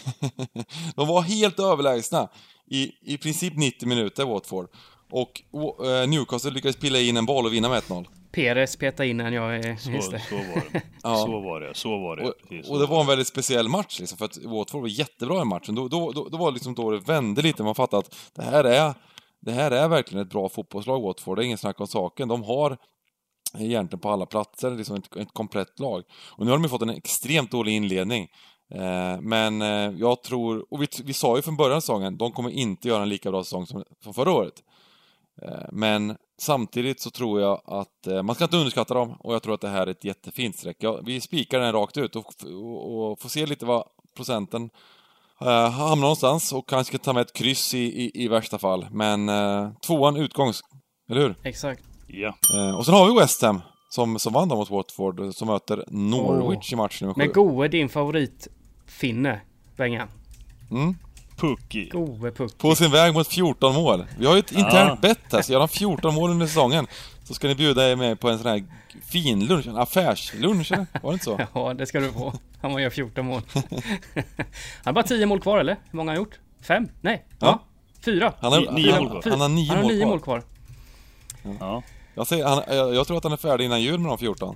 De var helt överlägsna i, i princip nittio minuter, Watford. Och uh, Newcastle lyckades pilla in en boll och vinna med ett noll. Peres petade in en, jag är... Så, så var det. Ja. Så var det, så var det. Och, så och det var var en väldigt speciell match liksom, för att Watford var jättebra i matchen. Då, då, då, då var det liksom då det vände lite, man fattade att det här är det här är verkligen ett bra fotbollslag, Watford. Det är ingen snack om saken. De har egentligen på alla platser liksom ett, ett komplett lag. Och nu har de ju fått en extremt dålig inledning. Eh, men eh, jag tror, och vi, vi sa ju från början av säsongen, de kommer inte göra en lika bra säsong som, som förra året. Eh, men samtidigt så tror jag att eh, man ska inte underskatta dem, och jag tror att det här är ett jättefint streck. Ja, vi spikar den rakt ut och, och, och får se lite vad procenten Uh, hamnar någonstans och kanske ta med ett kryss i, i, i värsta fall. Men uh, tvåan utgångs, eller hur? Exakt. Ja. Uh, och sen har vi West Ham som, som vann mot Watford, som möter Norwich oh. i matchen nummer sju. Men Goe, din favorit finne, Bengan. Mm. Pucky. Goe Pucky. På sin väg mot fjorton mål. Vi har ju ett internt ah. bett här, så gör han fjorton mål under säsongen. Så ska ni bjuda er med på en sån här fin lunch, en affärslunch, eller? Var det inte så? Ja, det ska du få. Han gör fjorton mål. Han har bara tio mål kvar, eller? Hur många har han gjort? Fem? Nej. Ja. ja. Fyra. Han har, nio han, mål kvar. Han har nio, han har mål, nio kvar. mål kvar. Ja. ja. Jag, säger, han, jag, jag tror att han är färdig innan jul med de fjorton.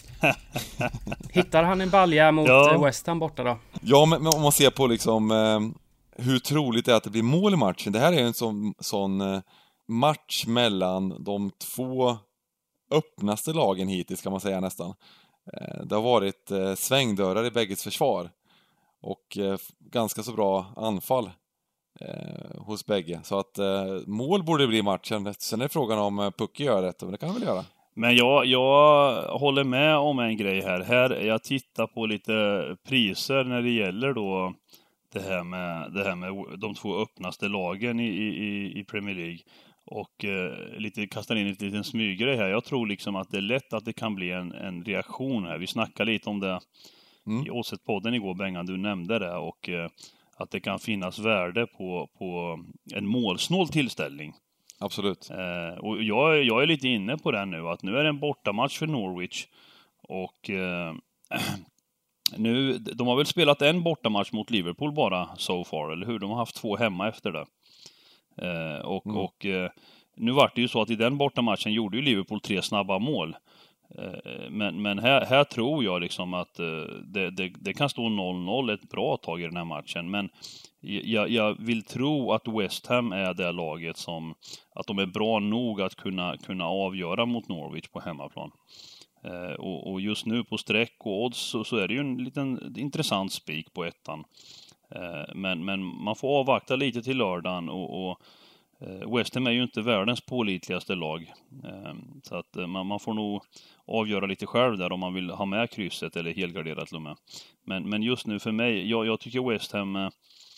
Hittar han en balja mot ja. West Ham borta då? Ja, men, men om man ser på liksom eh, hur troligt det är att det blir mål i matchen. Det här är en sån, sån eh, match mellan de två öppnaste lagen hittills, kan man säga nästan. Eh, det har varit eh, svängdörrar i bägges försvar. Och eh, ganska så bra anfall eh, hos bägge. Så att eh, mål borde bli matchen. Sen är frågan om eh, Pucky gör rätt, men det kan han väl göra. Men jag, jag håller med om en grej här. Här jag tittar på lite priser när det gäller då det här med, det här med de två öppnaste lagen i, i, i Premier League. Och eh, lite kastar in en liten smygare här. Jag tror liksom att det är lätt att det kan bli en, en reaktion här. Vi snackade lite om det mm. i Åset-podden igår, Bengan, du nämnde det. Och eh, att det kan finnas värde på, på en målsnål tillställning. Absolut. Eh, och jag, jag är lite inne på det nu, att nu är det en bortamatch för Norwich. Och eh, nu, de har väl spelat en bortamatch mot Liverpool bara so far, eller hur? De har haft två hemma efter det. Eh, och mm. och eh, nu var det ju så att i den bortamatchen gjorde ju Liverpool tre snabba mål. Eh, men men här, här tror jag liksom att eh, det, det, det kan stå noll noll ett bra tag i den här matchen. Men jag, jag vill tro att West Ham är det laget som, att de är bra nog att kunna, kunna avgöra mot Norwich på hemmaplan. Eh, och, och just nu på streck och odds så, så är det ju en liten intressant spik på ettan. Eh, men, men man får avvakta lite till lördagen, och, och eh, West Ham är ju inte världens pålitligaste lag. Eh, så att eh, man, man får nog avgöra lite själv där om man vill ha med krysset eller helgarderat till och med. Men, men just nu för mig, jag, jag tycker West Ham, eh,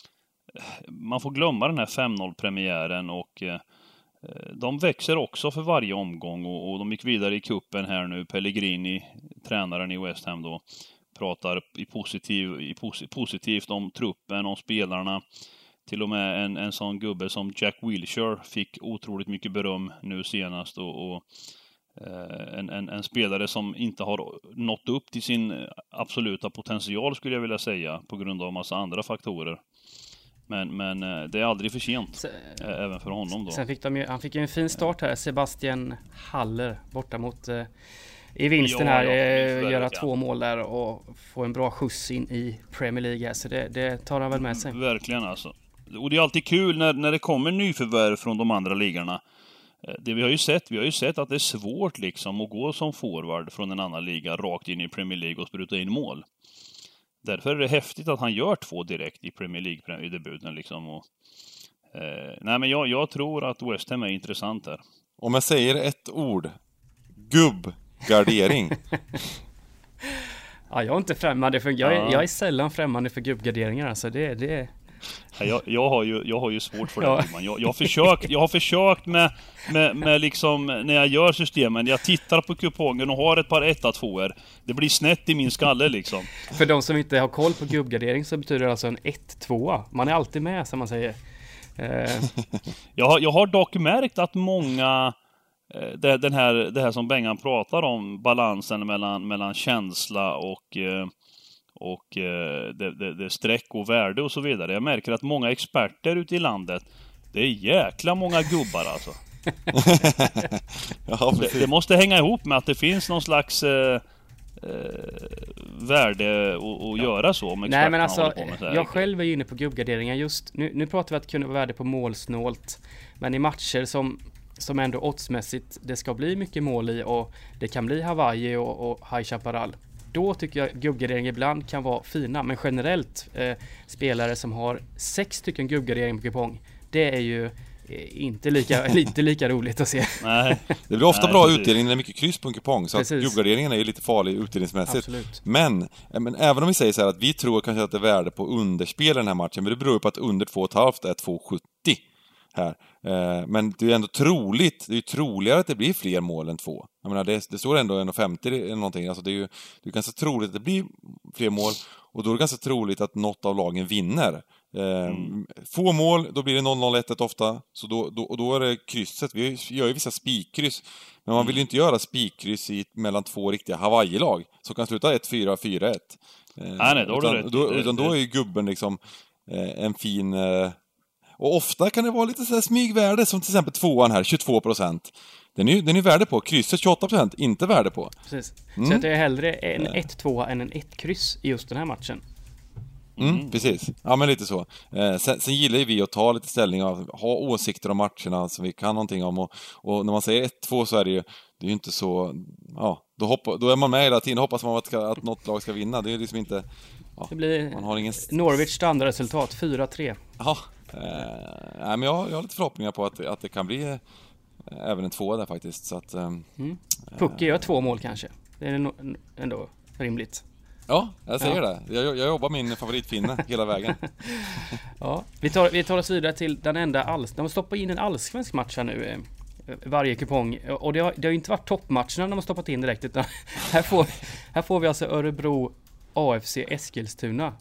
man får glömma den här fem noll-premiären, och eh, de växer också för varje omgång, och, och de gick vidare i kuppen här nu. Pellegrini, tränaren i West Ham då, pratar i positiv, i posi, positivt om truppen, om spelarna. till och med en, en sån gubbe som Jack Wilshere fick otroligt mycket beröm nu senast. Och, och eh, en, en, en spelare som inte har nått upp till sin absoluta potential, skulle jag vilja säga, på grund av en massa andra faktorer. Men, men det är aldrig för sent, så, även för honom då. Sen fick de ju, han fick ju en fin start här, Sebastian Haller, borta mot eh, i vinsten ja, här, ja, göra två mål där och få en bra skjuts in i Premier League här, så det, det tar han väl med sig. Verkligen alltså. Och det är alltid kul när, när det kommer nyförvärv från de andra ligorna. Det vi har ju sett, vi har ju sett att det är svårt liksom att gå som forward från en annan liga rakt in i Premier League och spruta in mål. Därför är det häftigt att han gör två direkt i Premier League i debuten liksom. Och, eh, nej men jag, jag tror att West Ham är intressant där. Om jag säger ett ord, gubbgardering. Ja, jag är inte främmande för, jag är, ja. jag är sällan främmande för gubbgarderingar, alltså det, det... Ja, jag, jag, har ju, jag har ju svårt för det, ja. jag, jag har försökt, jag har försökt med, med, med liksom, när jag gör systemen, jag tittar på kupongen och har ett par ett-tvåor. Det blir snett i min skalle liksom. För de som inte har koll på gubbgardering så betyder det alltså en ett-tvåa. Man är alltid med, som man säger. Eh. jag, har, jag har dock märkt att många, det, den här, det här som Bengan pratar om, balansen mellan, mellan känsla och... och det, det, det streck och värde och så vidare. Jag märker att många experter ute i landet, det är jäkla många gubbar alltså. Ja, det, det måste hänga ihop med att det finns någon slags eh, värde att göra så. Om Nej men alltså, jag själv är ju inne på gubbgarderingar just. Nu, nu pratar vi att det kunde vara värde på målsnålt. Men i matcher som, som ändå oddsmässigt det ska bli mycket mål i och det kan bli Hawaii och, och High Chaparral. Då tycker jag gubbgardering ibland kan vara fina. Men generellt, eh, spelare som har sex stycken gubbgardering på kupong, det är ju eh, inte, lika, inte lika roligt att se. Nej. Det blir ofta Nej, bra precis. utdelning när det är mycket kryss på en kupong. Så att gubbgarderingen är ju lite farlig utdelningsmässigt. Absolut. Men, men även om vi säger så här att vi tror kanske att det är värde på underspel i den här matchen. Men det beror på att under två komma fem är två sjuttio här. Eh, men det är ändå troligt, det är ju troligare att det blir fler mål än två. Jag menar, det, det står ändå en femtio eller någonting. Alltså det är ju det är ganska troligt att det blir fler mål. Och då är det ganska troligt att något av lagen vinner. Eh, mm. Få mål, då blir det noll noll ett ofta. Så då, då, och då är det krysset. Vi gör ju vissa spikkryss. Men man vill ju inte göra spikkryss i, mellan två riktiga Hawaii-lag. Som kan sluta ett fyra fyra ett. Eh, nej, nej, då utan, är det då, utan då är ju gubben liksom eh, en fin... Eh, och ofta kan det vara lite så här smygvärde, som till exempel tvåan här, tjugotvå procent. Den är ju den är värde på, krysset tjugoåtta procent, inte värde på. Precis. Mm. Så att det är hellre en ett-tvåa än en ett-kryss i just den här matchen. Mm, mm. Precis. Ja, men lite så. Eh, sen, sen gillar ju vi att ta lite ställning och ha åsikter om matcherna som vi kan någonting om. Och, och när man säger ett-två så är det ju, det är ju inte så... Ja, då, hoppa, då är man med hela tiden, hoppas man att, ska, att något lag ska vinna. Det är liksom inte... Ja, det blir man har ingen... Norwich standardresultat, fyra tre. Ja. Eh, nej, men jag, jag har lite förhoppningar på att, att det kan bli eh, även en två där faktiskt. Så att, eh, mm. Pucke gör två mål kanske. Det är no, ändå rimligt. Ja, jag säger ja. det. Jag, jag jobbar min favoritfinne hela vägen. Ja, vi tar, vi tar oss vidare till den enda alls. De stoppar in en allsvensk match här nu. Eh, varje kupong. Och det har, det har inte varit toppmatcherna de har stoppat in direkt. Utan här, får, här får vi alltså Örebro A F C Eskilstuna.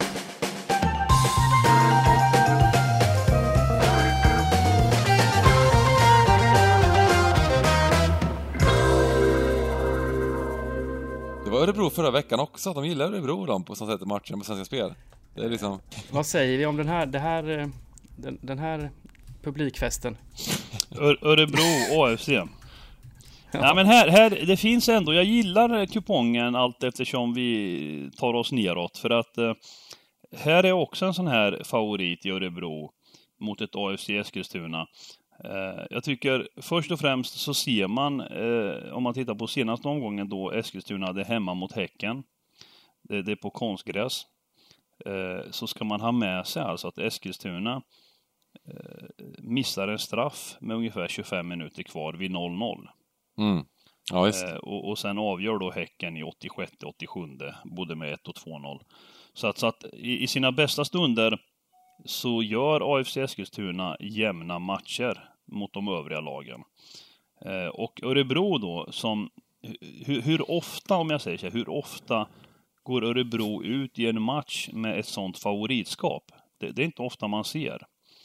Det var Örebro förra veckan också. De gillar Örebro de på sånt sätt i matchen på Svenska Spel. Det är liksom... Vad säger vi om den här, det här, den, den här publikfesten? Ö- Örebro A F C. Ja. Nej, men här, här, det finns ändå, jag gillar kupongen allt eftersom vi tar oss neråt. För att eh, här är också en sån här favorit i Örebro mot ett A F C Eskilstuna. Eh, jag tycker först och främst så ser man, eh, om man tittar på senaste omgången då Eskilstuna hade hemma mot Häcken. Det, det är på konstgräs. Eh, så ska man ha med sig alltså att Eskilstuna eh, missar en straff med ungefär tjugofem minuter kvar vid noll noll. Mm. Ja, visst. Eh, och, och sen avgör då Häcken i åttiosjätte åttiosjunde både med ett och två noll. Så att, så att i, i sina bästa stunder så gör A F C Eskilstuna jämna matcher mot de övriga lagen. Eh, och Örebro då, som hur, hur ofta, om jag säger så här, hur ofta går Örebro ut i en match med ett sånt favoritskap? Det, det är inte ofta man ser.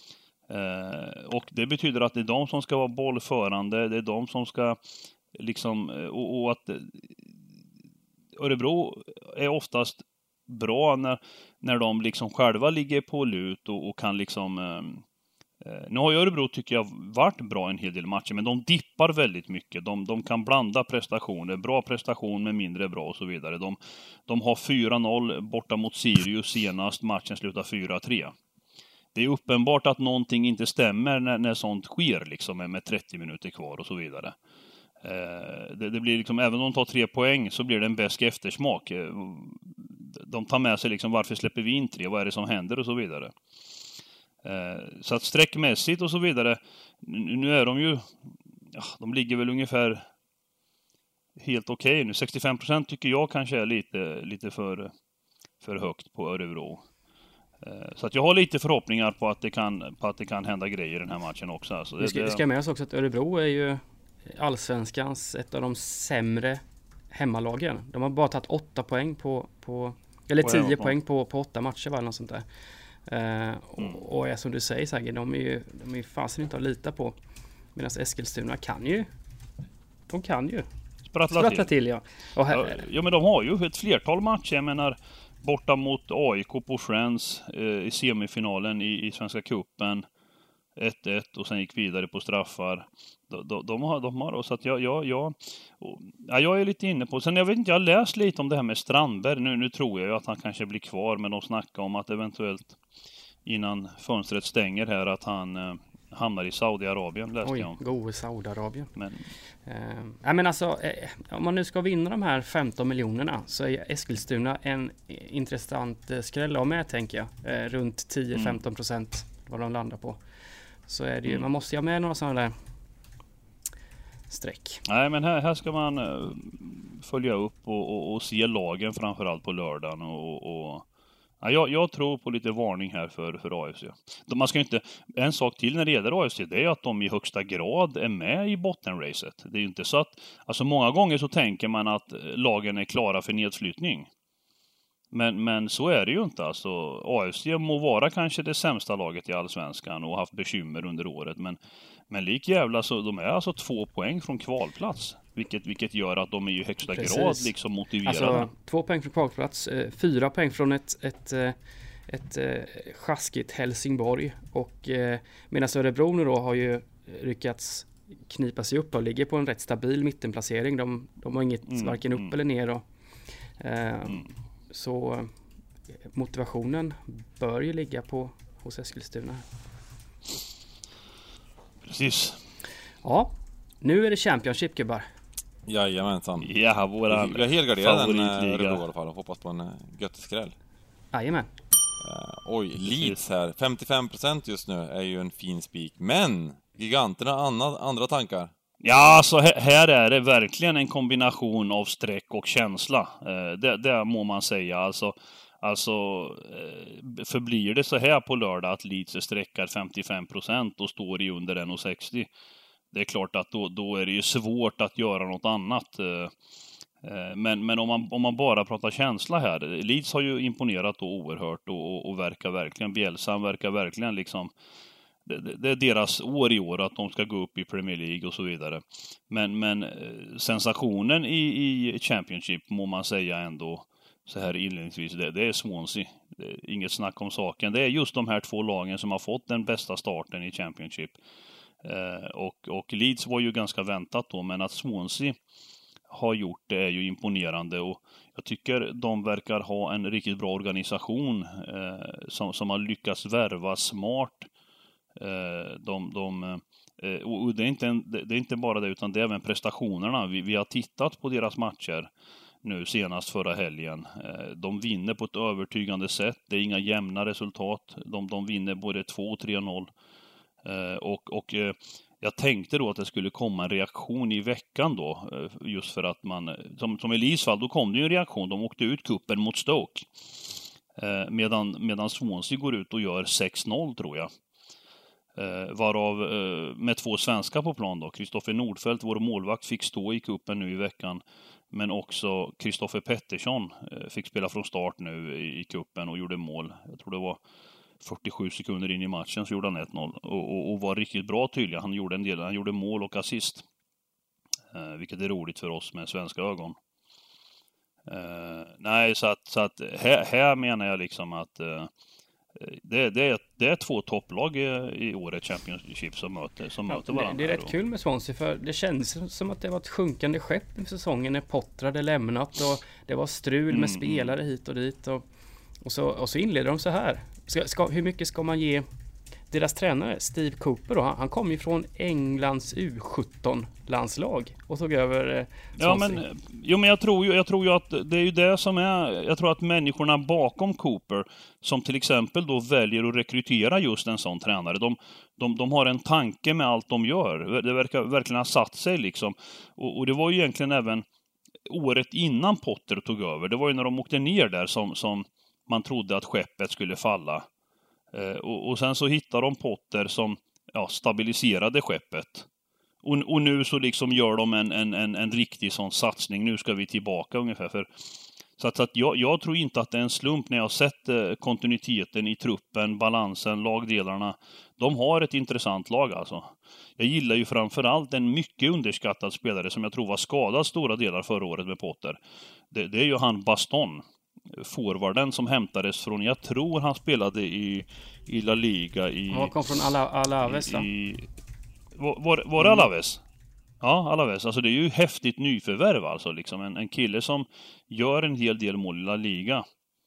Eh, och det betyder att det är de som ska vara bollförande, det är de som ska liksom, och, och att Örebro är oftast bra när, när de liksom själva ligger på lut och, och kan liksom eh, nu har ju Örebro, tycker jag, varit bra en hel del matcher, men de dippar väldigt mycket. De, de kan blanda prestationer, bra prestation med mindre bra och så vidare. De, de har fyra noll borta mot Sirius senast, matchen slutar fyra tre. Det är uppenbart att någonting inte stämmer när, när sånt sker liksom, med trettio minuter kvar och så vidare. Eh, det, det blir liksom, även om de tar tre poäng så blir det en besk eftersmak. Eh, de tar med sig liksom, varför släpper vi in tre? Vad är det som händer och så vidare. Eh, så att sträckmässigt och så vidare, nu är de ju, ja, de ligger väl ungefär helt okej okay nu. sextiofem procent tycker jag kanske är lite, lite för, för högt på Örebro. Så att jag har lite förhoppningar på att det kan, på att det kan hända grejer i den här matchen också. Alltså det, vi ska, det... ska med oss också att Örebro är ju allsvenskans ett av de sämre hemmalagen. De har bara tagit åtta poäng på, på eller på tio poäng på, på åtta matcher eller något sånt där. Uh, mm. och, och är som du säger Sagge, de är ju de är fasen inte att lita på. Medan Eskilstuna kan ju de kan ju sprattla, sprattla till, till ja. Och här... ja. Ja, men de har ju ett flertal matcher, jag menar borta mot A I K på Friends eh, i semifinalen i, i Svenska cupen ett ett och sen gick vidare på straffar. De, de, de har de har så att jag jag jag ja, jag är lite inne på, sen jag vet inte, jag har läst lite om det här med Strandberg. Nu nu tror jag ju att han kanske blir kvar, men de snackar om att eventuellt innan fönstret stänger här att han eh, hamnar i Saudiarabien, läste Oj, jag om. Oj, Saudiarabien. Men eh, ja, men alltså eh, om man nu ska vinna de här femton miljonerna så är Eskilstuna en intressant eh, skrälla med, tänker jag. Eh, runt tio till femton procent mm. vad de landar på. Så är det ju, mm. man måste ju ha med några sådana där streck. Nej, men här, här ska man uh, följa upp och, och, och se lagen framförallt på lördagen och, och ja, jag, jag tror på lite varning här för, för A F C. Man ska inte, en sak till när det gäller A F C, det är att de i högsta grad är med i bottenracet. Det är ju inte så att, alltså många gånger så tänker man att lagen är klara för nedflyttning. Men, men så är det ju inte. Alltså, A F C må vara kanske det sämsta laget i Allsvenskan och haft bekymmer under året. Men, men lik jävla så de är alltså två poäng från kvalplats. Vilket, vilket gör att de är i högsta Precis. grad liksom motiverade. Alltså två poäng från kvalplats, eh, fyra poäng från ett, ett, ett, ett eh, sjaskigt Helsingborg. Och eh, medan Örebro nu då har ju lyckats knipa sig upp och ligger på en rätt stabil mittenplacering. De, de har inget mm, varken upp mm. eller ner. Och, eh, mm. Så motivationen bör ju ligga på hos Eskilstuna. Precis. Ja, nu är det Championship, gubbar. Jajamensan. Ja, våran vi har helgarderat den Örebro i alla fall och hoppas på en uh, göttig skräll. Jajamän. Uh, oj, Leeds här. femtiofem procent just nu är ju en fin spik. Men giganterna andra, andra tankar. Ja, så här, här är det verkligen en kombination av streck och känsla. Eh, det, det må man säga. Alltså, alltså eh, förblir det så här på lördag att Leeds är sträckad femtiofem procent och står i under en sextio. Det är klart att då, då är det ju svårt att göra något annat. Eh, men men om, man, om man bara pratar känsla här. Leeds har ju imponerat då oerhört och, och, och verkar verkligen, Bielsa verkar verkligen liksom... Det, det är deras år i år att de ska gå upp i Premier League och så vidare. Men, men sensationen i, i Championship må man säga ändå så här inledningsvis, det, det är Swansea. Det är inget snack om saken. Det är just de här två lagen som har fått den bästa starten i Championship. Eh, och, och Leeds var ju ganska väntat då, men att Swansea har gjort det är ju imponerande och jag tycker de verkar ha en riktigt bra organisation eh, som, som har lyckats värva smart. De, de, och det är, inte en, det är inte bara det, utan det är även prestationerna. Vi, vi har tittat på deras matcher nu senast förra helgen. De vinner på ett övertygande sätt. Det är inga jämna resultat. De, de vinner både två och tre noll. Och, och jag tänkte då att det skulle komma en reaktion i veckan då. Just för att man, som, som i Leeds fall, då kom det ju en reaktion. De åkte ut kuppen mot Stoke. Medan, medan Swansea går ut och gör sex noll tror jag. Eh, varav eh, med två svenskar på plan då. Kristoffer Nordfeldt, vår målvakt, fick stå i kuppen nu i veckan. Men också Kristoffer Pettersson eh, fick spela från start nu i, i kuppen och gjorde mål. Jag tror det var fyrtiosju sekunder in i matchen så gjorde han ett noll och, och, och var riktigt bra tydlig. Han gjorde en del, han gjorde mål och assist. Eh, vilket är roligt för oss med svenska ögon. Eh, nej, så att, så att här, här menar jag liksom att eh, det, det, är, det är två topplag i, i årets Championship som möter, som ja, möter varandra. Det, det är rätt kul med Swansea, för det känns som att det var ett sjunkande skepp i säsongen när Potter hade lämnat och det var strul med Mm, spelare hit och dit och, och, så, och så inleder de så här. Ska, ska, hur mycket ska man ge deras tränare Steve Cooper då? Han, han kom ju från Englands U sjutton-landslag och tog över eh, Ja, men, jo, men jag tror ju, jag tror ju att det är ju det som är... Jag tror att människorna bakom Cooper, som till exempel då väljer att rekrytera just en sån tränare, de, de, de har en tanke med allt de gör. Det verkar verkligen ha satt sig liksom. Och, och det var ju egentligen även året innan Potter tog över. Det var ju när de åkte ner där som, som man trodde att skeppet skulle falla. Eh, och, och sen så hittade de Potter som ja, stabiliserade skeppet. Och, och nu så liksom gör de en, en, en, en riktig sån satsning. Nu ska vi tillbaka ungefär. För, så att, så att jag, jag tror inte att det är en slump när jag har sett eh, kontinuiteten i truppen, balansen, lagdelarna. De har ett intressant lag alltså. Jag gillar ju framförallt en mycket underskattad spelare som jag tror var skadad stora delar förra året med Potter. Det, det är ju han Baston. Forwarden som hämtades från, jag tror han spelade i, i La Liga i... Han kom från Ala, Alaves va? I, var, var, var det Alaves? Ja, Alaves. Alltså det är ju häftigt nyförvärv alltså. Liksom. En, en kille som gör en hel del mål i La Liga.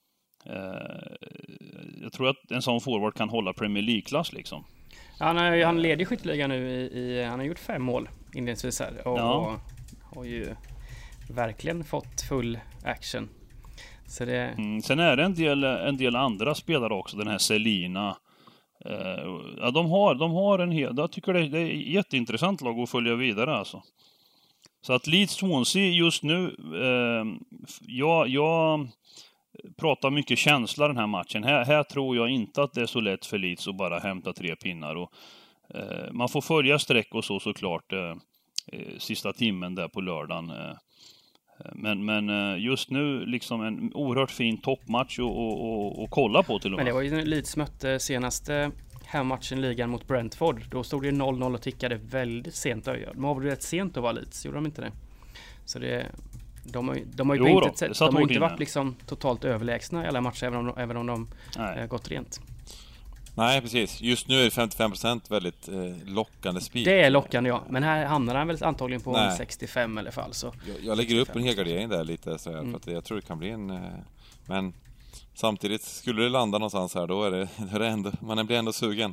Eh, jag tror att en sån forward kan hålla Premier League-klass liksom. Han, är, han leder skytteligan nu i, i... Han har gjort fem mål inledningsvis här. Och, Ja. och har ju verkligen fått full action. Så det... Mm, sen är det en del, en del andra spelare också. Den här Selina. Uh, ja, de har, de har en hel... Jag tycker det, det är ett jätteintressant lag att följa vidare alltså. Så att Leeds Swansea just nu... Uh, jag, jag pratar mycket känsla den här matchen. Här, här tror jag inte att det är så lätt för Leeds att bara hämta tre pinnar. Och, uh, man får följa streck och så såklart. Uh, uh, sista timmen där på lördagen. Uh, Men, men just nu liksom en oerhört fin toppmatch och, och, och, och kolla på till och med. Men det var ju Leeds mötte senaste hemmatchen i ligan mot Brentford. Då stod det noll noll och tickade väldigt sent. De var rätt sent att vara Leeds, gjorde de inte det? Så det, de har, de har ju Jo på då, intet sätt, de har inte varit liksom totalt överlägsna i alla matcher, även om, även om de eh, gått rent. Nej, precis. Just nu är det femtiofem procent väldigt eh, lockande spik. Det är lockande, ja. Men här hamnar han väl antagligen på Nej. sextiofem i alla fall. Så. Jag, jag lägger upp en helgardering där lite så här, Mm. för att jag tror det kan bli en... Eh, men samtidigt, skulle det landa någonstans här, då är det, då är det ändå, man blir ändå sugen.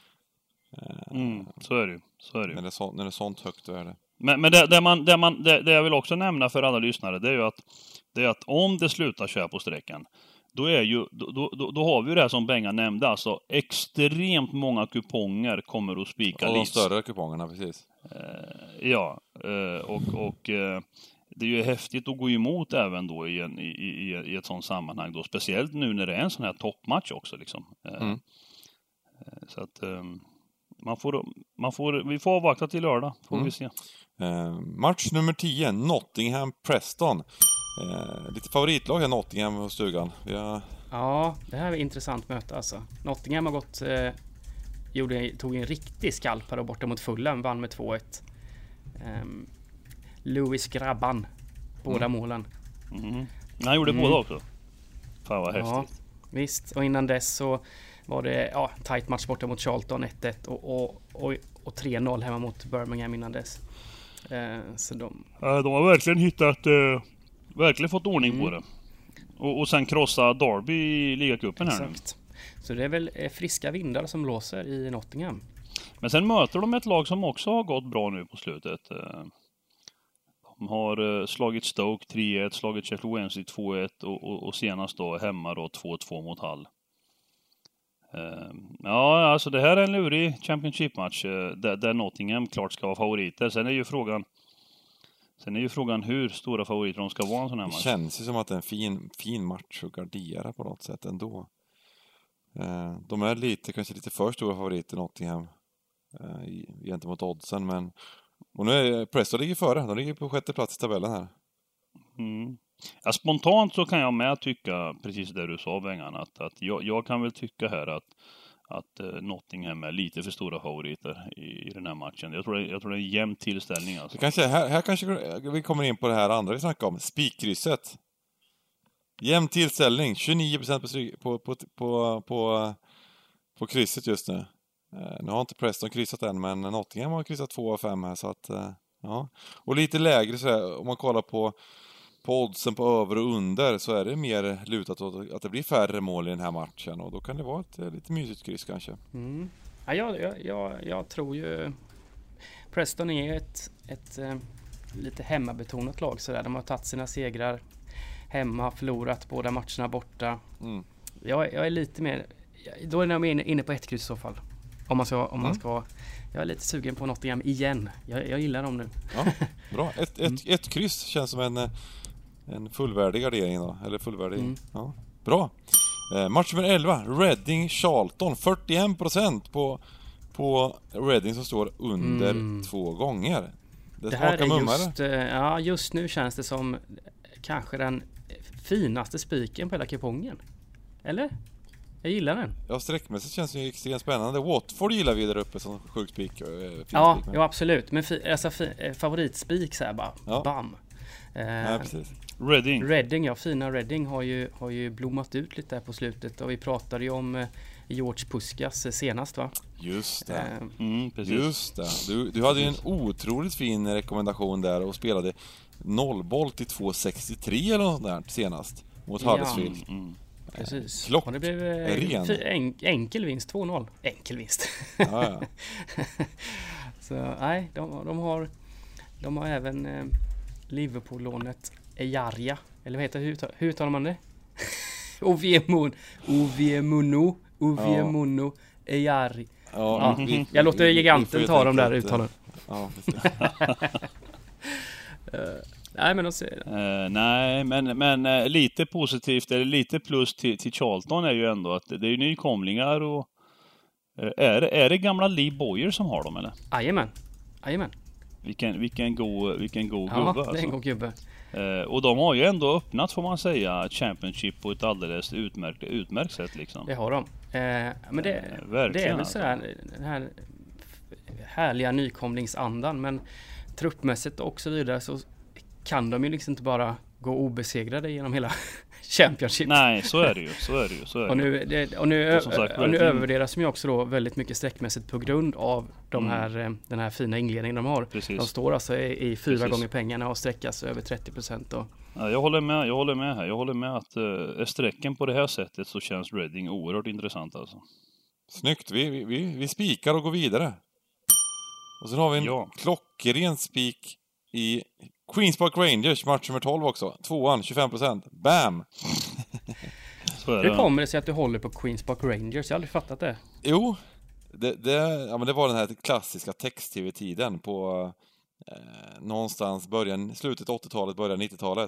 Eh, Mm, så är det ju. Så är det ju. när, det är så, när det är sånt högt, då är det. Men, men det, det, man, det, man, det, det jag vill också nämna för alla lyssnare, det är ju att, det är att om det slutar köra på sträckan, då, är ju, då, då, då har vi ju det här som Benga nämnde, alltså extremt många kuponger kommer att spika Och de Leeds. större kupongerna, precis. Eh, ja, eh, och, och eh, det är ju häftigt att gå emot även då i, en, i, i, i ett sånt sammanhang då, speciellt nu när det är en sån här toppmatch också liksom. Eh, Mm. Så att eh, man får, man får, vi får avvakta till lördag, får Mm. vi se. Eh, match nummer tio, Nottingham-Preston. Eh, lite favoritlag här, Nottingham och stugan. Vi har... Ja, det här är ett intressant möte alltså. Nottingham har gått... Eh, gjorde, tog en riktig skalp här borta mot Fulham, vann med två ett. Um, Louis Grabban, båda Mm. målen. Mm. Han gjorde Mm. båda också. Fan vad Ja, häftigt. visst. Och innan dess så var det ja, tight match borta mot Charlton ett ett och, och, och, och tre noll hemma mot Birmingham innan dess. Eh, så de... Ja, de har verkligen hittat, eh, verkligen fått ordning Mm. på det. Och, och sen krossa Derby i ligacupen här nu. Exakt. Så det är väl eh, friska vindar som blåser i Nottingham. Men sen möter de ett lag som också har gått bra nu på slutet. Eh, De har eh, slagit Stoke tre ett, slagit Sheffield Wednesday två ett och, och, och senast då hemma då två två mot Hull. Eh, Ja, alltså det här är en lurig Championship-match eh, där, där Nottingham klart ska vara favoriter. Sen är ju frågan Sen är ju frågan hur stora favoriter de ska vara en sån här Det match. känns ju som att det är en fin, fin match att gardera på något sätt ändå. Eh, de är lite, kanske lite för stora favoriter, Nottingham, eh, gentemot oddsen, men och nu är Preston ligger före, de ligger på sjätte plats i tabellen här. Mm. Ja, spontant så kan jag med tycka precis det du sa, Bengan, att, att jag, jag kan väl tycka här att, att uh, Nottingham är lite för stora favoriter i, i den här matchen. Jag tror det, jag tror det är en jämn tillställning alltså. Kanske, här, här kanske vi kommer in på det här andra vi snackade om, spikkrysset. Jämn tillställning, tjugonio procent på, på, på, på, på krysset just nu. Uh, nu har inte Preston kryssat än, men Nottingham har kryssat två av fem här, så att uh, ja. Och lite lägre så här, om man kollar på på oddsen på över och under, så är det mer lutat åt att det blir färre mål i den här matchen, och då kan det vara ett lite mysigt kryss kanske. Mm. Ja, jag, jag, jag, jag tror ju Preston är ett, ett eh, lite hemmabetonat lag så där. De har tagit sina segrar hemma, förlorat båda matcherna borta. Mm. Jag, jag är lite mer, då är jag inne, inne på ett kryss i så fall. Om man ska, om man ska mm. Jag är lite sugen på Nottingham igen. Jag, jag gillar dem nu. Ja, bra. Ett, ett, ett kryss känns som en en fullvärdig gardering då, eller fullvärdig. Mm. Ja, bra. Eh, match nummer elva, Reading Charlton, fyrtioen procent på på Reading som står under mm. två gånger. Det, det här är just eh, ja, just nu känns det som kanske den finaste spiken på hela kupongen. Eller? Jag gillar den. Ja, sträckmässigt känns det ju extremt spännande. Watford gillar vi där uppe som sjuk spik. Eh, ja, spik, ja, absolut. Men fi, alltså, fi, favoritspik så här bara, ja. Bam. Eh, ja, precis. Reading. Reading, ja, fina Reading har ju, har ju blommat ut lite där på slutet. Och vi pratade ju om eh, George Puskas eh, senast, va? Just det. Eh, mm, precis. Just det. Du, du hade ju en otroligt fin rekommendation där och spelade nollboll till två sextiotre eller något där senast mot ja, Huddersfield. Mm. Precis. Klock. Och det blev eh, en, enkel vinst, två noll. Enkel vinst. Ja, ja. Så nej, de, de har de har även eh, Liverpool-lånet Ejaria. Eller vad heter det? Hur, hur uttalar man det? Oviemun, Oviemuno, Oviemuno Ejari. Ja, ja. Vi, jag låter giganten ta de där uttalen. Ja, uh, nej, men, också, uh, nej, men, men uh, lite positivt, eller lite plus till, till Charlton är ju ändå att det är nykomlingar och uh, är, är det gamla Lee Boyer som har dem, eller? Jajamän, jajamän. Vilken, vilken god, vilken god ja, gubbe. Ja, det är en god gubbe. Uh, och de har ju ändå öppnat, får man säga, Championship på ett alldeles utmärkt, utmärkt sätt liksom. Det har de. Uh, men det, uh, det är väl sådär, den här härliga nykomlingsandan, men truppmässigt och så vidare så kan de ju liksom inte bara gå obesegrade genom hela Championship. Nej, så är det ju. Så är det ju. Så är och nu, det, och nu, och sagt, och nu övervärderas de ju också då väldigt mycket sträckmässigt på grund av de här, mm. den här fina inledningen de har. Precis. De står alltså i, i fyra Precis. gånger pengarna och sträckas över trettio procent. Och... Ja, jag håller med, jag håller med här. Jag håller med att uh, är sträcken på det här sättet så känns Reading oerhört intressant alltså. Snyggt, vi, vi, vi spikar och går vidare. Och sen har vi en ja. klockren spik i Queens Park Rangers, match nummer tolv också. Tvåan, tjugofem procent. Bam! Hur kommer det sig att du håller på Queens Park Rangers? Jag har aldrig fattat det. Jo, det, det, ja, men det var den här klassiska text-tv-tiden på eh, någonstans början, slutet åttiotalet, början nittiotalet.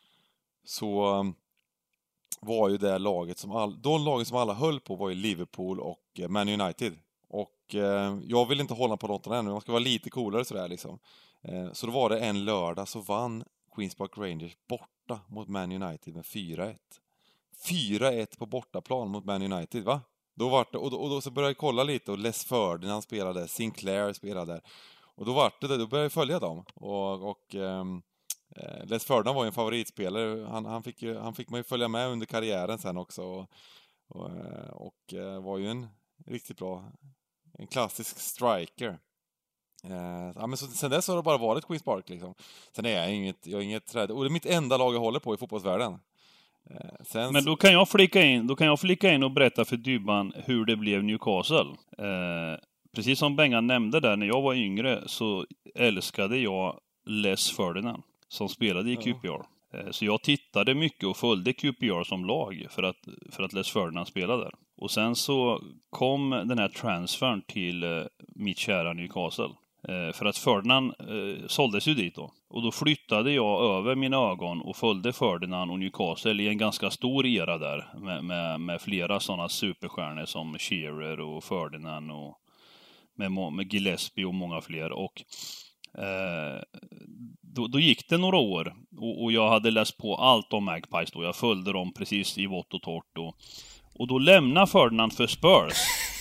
Så um, var ju det laget som all, de lagen som alla höll på var ju Liverpool och eh, Man United. Och eh, jag vill inte hålla på något än, men man ska vara lite coolare sådär liksom. Eh, så då var det en lördag så vann Queens Park Rangers borta mot Man United med fyra ett. fyra ett på bortaplan mot Man United, va? Då var det, och, då, och då så började jag kolla lite och Les Ferdinand spelade, Sinclair spelade. Och då var det, då började jag följa dem. Och, och ehm, Les Ferdinand var ju en favoritspelare. Han, han, fick ju, han fick man ju följa med under karriären sen också. Och, och, och var ju en riktigt bra, en klassisk striker. Eh, ja, men så, sen dess har det bara varit Queens Park liksom. Sen är jag inget, jag är inget träd. Och det är mitt enda lag jag håller på i fotbollsvärlden. Eh, sen... Men då kan jag flika in, då kan jag flika in och berätta för Dybban hur det blev Newcastle. Eh, precis som Bengan nämnde där, när jag var yngre så älskade jag Les Ferdinand som spelade i Q P R. Eh, så jag tittade mycket och följde Q P R som lag för att, för att Les Ferdinand spelade där. Och sen så kom den här transfern till eh, mitt kära Newcastle. Eh, för att Ferdinand eh, såldes ju dit då. Och då flyttade jag över mina ögon och följde Ferdinand och Newcastle i en ganska stor era där. Med, med, med flera sådana superstjärnor som Shearer och Ferdinand och med, med Gillespie och många fler. Och Eh, då, då gick det några år och, och jag hade läst på allt om Magpies då. Jag följde dem precis i vått och torrt. Och, och då lämnade Ferdinand för Spurs.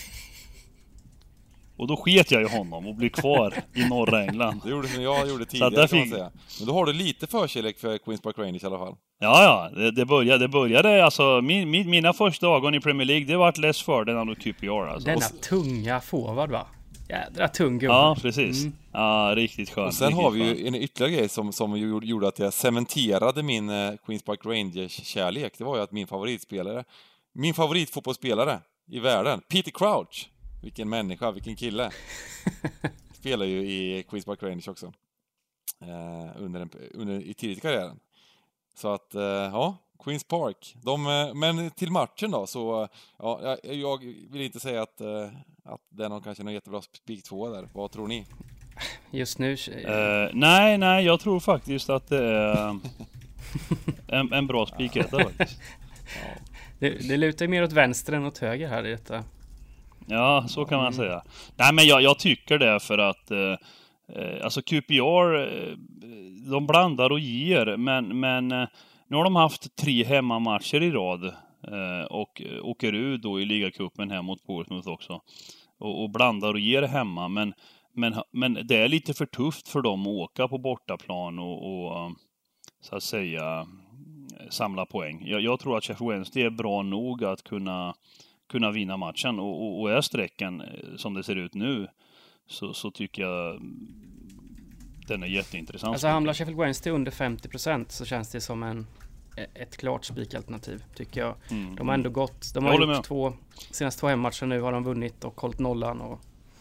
Och då sket jag i honom och blev kvar i norra England. Det gjorde som jag gjorde tidigare, fick... kan man säga. Men då har du lite förkärlek för Queens Park Rangers i alla fall. Ja, ja. Det, det började, det började alltså, min, min, mina första ögon i Premier League, det var Les Ferdinand och Q P R. Alltså. Denna tunga forward, va? Jädra tung gubbe. Ja, precis. Mm. Ja, riktigt skönt. Och sen riktigt har vi skönt. ju en ytterligare grej som, som gjorde att jag cementerade min uh, Queens Park Rangers-kärlek. Det var ju att min favoritspelare, min favoritfotbollsspelare i världen, Peter Crouch. Vilken människa, vilken kille. Spelar ju i Queens Park Rangers också. Uh, under, en, under i tidigt karriären. Så att, uh, ja, Queens Park. De, uh, men till matchen då, så uh, ja, jag, jag vill inte säga att, uh, att det är någon, kanske någon jättebra spik två där. Vad tror ni? Just nu... Uh, nej, nej, jag tror faktiskt att det är en, en bra spiketta faktiskt. Ja. Det, det lutar mer åt vänster än åt höger här i detta. Ja, så kan man säga. Nej, men jag, jag tycker det för att eh, alltså Q P R eh, de blandar och ger, men, men eh, nu har de haft tre hemmamatcher i rad eh, och åker ut då i ligacupen här mot Portsmouth också och, och blandar och ger hemma, men, men, men det är lite för tufft för dem att åka på bortaplan och, och så att säga samla poäng. Jag, jag tror att Sheffield Wednesday är bra nog att kunna kunna vinna matchen och, och, och är sträckan som det ser ut nu så, så tycker jag den är jätteintressant. Alltså hamnar Sheffield Wednesday under femtio procent så känns det som en ett klart spikalternativ tycker jag. Mm. De har ändå gått, de har gjort med. två senaste två hemmatcher nu har de vunnit och hållit nollan och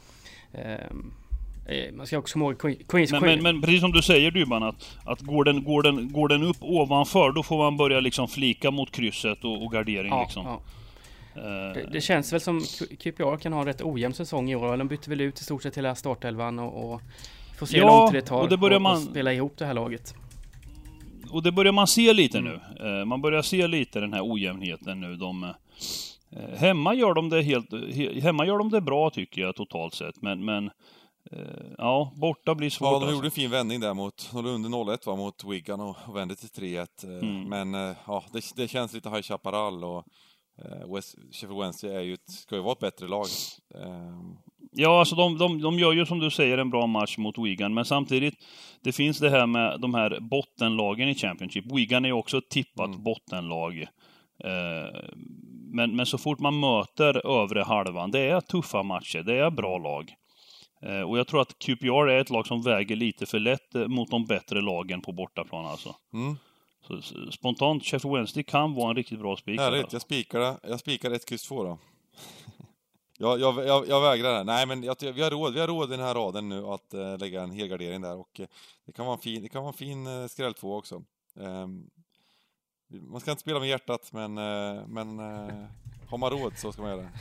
eh, man ska också komma ihåg Queens men, men, men precis som du säger Dybban att, att går, den, går, den, går den upp ovanför då får man börja liksom flika mot krysset och, och gardering ja, liksom. Ja. Det, det känns väl som Q P R kan ha en rätt ojämn säsong i år. De bytte väl ut i stort sett hela startelvan och, och får se hur ja, långt det tar och det börjar och, man... och spela ihop det här laget. Och det börjar man se lite mm. nu. Man börjar se lite den här ojämnheten nu. De, hemma gör de det helt hemma gör de det bra tycker jag totalt sett, men men ja, borta blir svårt. Ja, de alltså. gjorde en fin vändning där mot de under noll ett var mot Wigan och, och vände till tre ett. Mm. Men ja, det, det känns lite High Chaparral och West, Sheffield Wednesday är ju ett, ska ju vara ett bättre lag. Um... Ja, alltså de, de, de gör ju som du säger en bra match mot Wigan, men samtidigt det finns det här med de här bottenlagen i Championship. Wigan är ju också ett tippat mm. bottenlag. Uh, men, men så fort man möter övre halvan, det är tuffa matcher, det är bra lag. Uh, och jag tror att Q P R är ett lag som väger lite för lätt mot de bättre lagen på bortaplan alltså. Mm. Så spontant Sheffield Wednesday kan vara en riktigt bra spik. Härligt, jag spikar det. Jag spikar ett kryss två då. jag, jag, jag, jag vägrar det. Nej, men jag, vi har råd, vi har råd i den här raden nu att uh, lägga en helgardering där och uh, det kan vara en fin, det kan vara en fin uh, skräll två också. Um, man ska inte spela med hjärtat, men uh, men uh, har man råd så ska man göra det.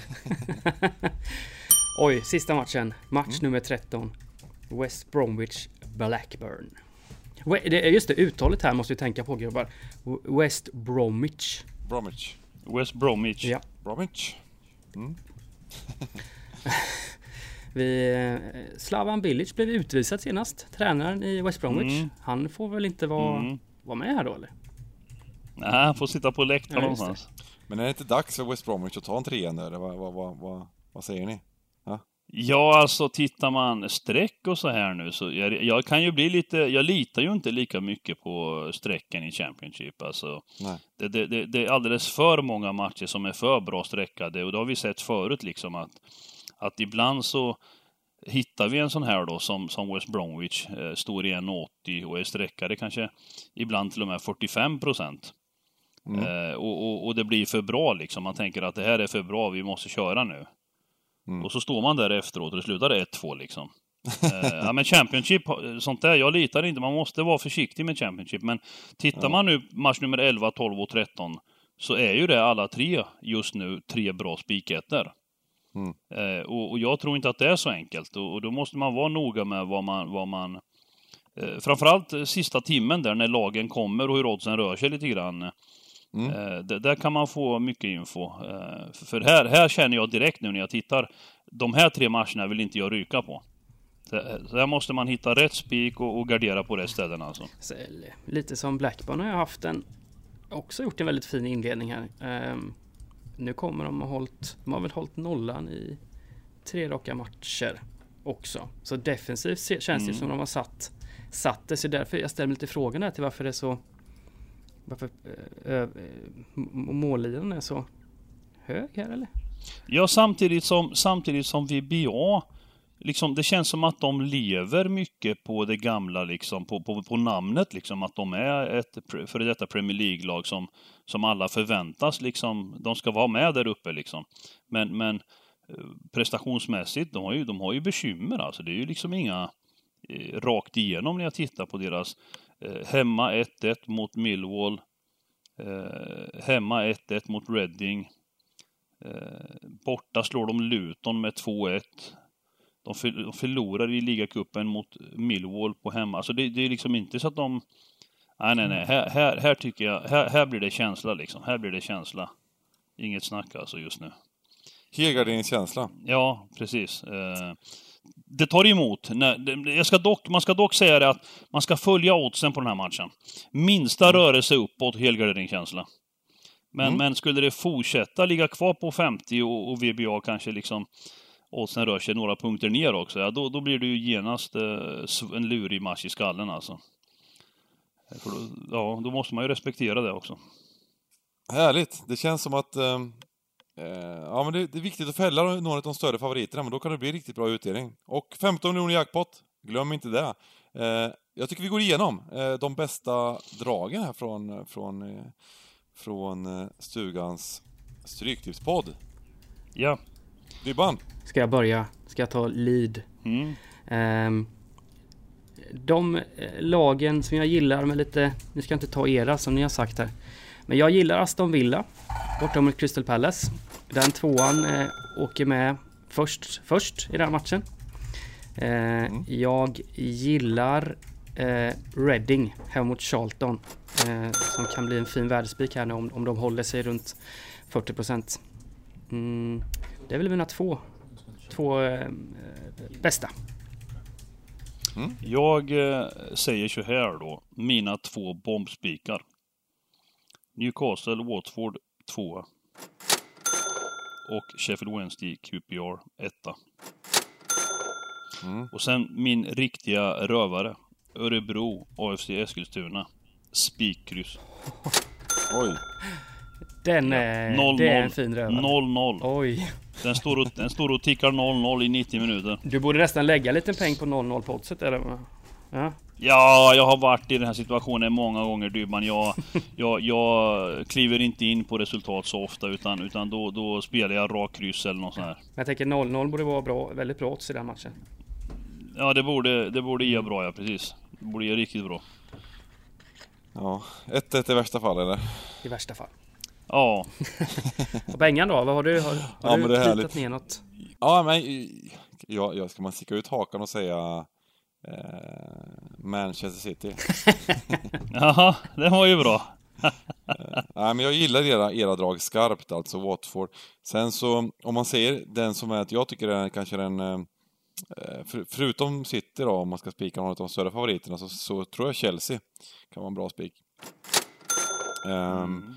Oj, sista matchen. Match mm. nummer tretton. West Bromwich Blackburn. Det är just det, uttalet här måste vi tänka på, grabbar. West Bromwich. Bromwich. West Bromwich. Ja. Bromwich. Mm. vi, Slavan Bilic blev utvisad senast. Tränaren i West Bromwich. Mm. Han får väl inte vara, mm. vara med här då, eller? Nej, han får sitta på läktaren ja, någonstans. Men är det inte dags för West Bromwich att ta en trean där? Vad, vad, vad, vad, vad säger ni? Ha? Ja, alltså tittar man streck och så här nu så jag, jag kan ju bli lite, jag litar ju inte lika mycket på strecken i Championship alltså. Nej. Det, det, det, det är alldeles för många matcher som är för bra streckade och det har vi sett förut liksom att, att ibland så hittar vi en sån här då som, som West Bromwich eh, står i en åttio och är streckade kanske ibland till och med fyrtiofem procent. Mm. Eh, och, och, och det blir för bra liksom, man tänker att det här är för bra, vi måste köra nu. Mm. Och så står man där efteråt och det slutar ett två liksom. eh, ja, men Championship, sånt där, jag litar inte. Man måste vara försiktig med Championship. Men tittar ja. man nu match nummer elva, tolv och tretton så är ju det alla tre just nu tre bra spiketter. Mm. Eh, och, och jag tror inte att det är så enkelt. Och, och då måste man vara noga med vad man... Vad man eh, framförallt sista timmen där när lagen kommer och hur oddsen rör sig lite grann. Mm. Eh, där, där kan man få mycket info. Eh, för här, här känner jag direkt nu när jag tittar. De här tre matcherna vill inte jag ryka på. Så, så här måste man hitta rätt spik och, och gardera på rätt ställen alltså. Så, lite som Blackburn har jag haft en också gjort en väldigt fin inledning här. Um, nu kommer de ha hållit, de har väl hållit nollan i tre raka matcher också. Så defensivt känns mm. det som de har satt satt det. Så därför jag ställer lite frågan här till varför det är så varför äh, äh, mållinjen är så hög här eller? Ja, samtidigt som samtidigt som V B A liksom, det känns som att de lever mycket på det gamla liksom, på, på, på namnet liksom, att de är ett för detta Premier League-lag som, som alla förväntas liksom, de ska vara med där uppe liksom. Men, men prestationsmässigt, de har ju, de har ju bekymmer alltså, det är ju liksom inga eh, rakt igenom när jag tittar på deras eh, hemma ett ett mot Millwall, eh, hemma ett ett mot Reading, eh, borta slår de Luton med två ett. De förlorar i ligacupen mot Millwall på hemma. Alltså det, det är liksom inte så att de... Nej, nej, nej. Här, här, här tycker jag... Här, här blir det känsla liksom. Här blir det känsla. Inget snack alltså just nu. Helgarderingskänsla. Ja, precis. Det tar emot. Jag ska dock, man ska dock säga det att man ska följa oddsen på den här matchen. Minsta mm. rörelse uppåt, helgarderingskänsla. Men, mm. men skulle det fortsätta ligga kvar på femtio och, och V B A kanske liksom... och sen rör sig några punkter ner också, ja, då, då blir det ju genast eh, en lurig match i skallen alltså. För då, ja, då måste man ju respektera det också. Härligt, det känns som att eh, ja, men det, det är viktigt att fälla några av de större favoriterna, men då kan det bli riktigt bra utdelning. Och femton miljoner jackpot, glöm inte det. Eh, jag tycker vi går igenom eh, de bästa dragen här från, från, eh, från eh, Stugans Stryktipspodd. Ja. Ribban. Ska jag börja? Ska jag ta lead? Mm. Um, de lagen som jag gillar med lite... Ni ska inte ta era som ni har sagt här. Men jag gillar Aston Villa borta mot Crystal Palace. Den tvåan eh, åker med först, först i den matchen. Eh, mm. Jag gillar eh, Reading här mot Charlton. Eh, som kan bli en fin värdespik här nu om, om de håller sig runt fyrtio procent. Mm. Det är väl mina två, två eh, bästa. Mm. Jag eh, säger så här då. Mina två bombspikar. Newcastle, Watford två. Och Sheffield Wednesday, Q P R ett. Mm. Och sen min riktiga rövare. Örebro, A F C Eskilstuna. Spikkryss. Oj. Den är, ja, noll, det är en fin rövare. noll noll. Oj. Den står och, den står och tickar noll noll i nittio minuter. Du borde nästan lägga lite peng på noll noll på oddset, eller? Ja. Ja, jag har varit i den här situationen många gånger, Dybban. Jag, jag, jag kliver inte in på resultat så ofta, utan, utan då, då spelar jag rak kryss eller något sånt här. Jag tänker noll noll borde vara bra, väldigt bra odds i den matchen. Ja, det borde, det borde ge bra, ja, precis. Det borde ge riktigt bra. Ja, ett ett i värsta fall, eller? I värsta fall. Ja. Och Bengan då, vad har du? Har, har ja, du kritat ner något? Ja, men jag, jag ska man sticka ut hakan och säga eh, Manchester City. Jaha, det var ju bra. eh, nej, men jag gillar era, era drag skarpt, alltså Watford. Sen så, om man säger den som är att jag tycker är kanske den eh, för, förutom City då, om man ska spika någon av de större favoriterna, så, så tror jag Chelsea kan vara en bra spik. Eh, mm.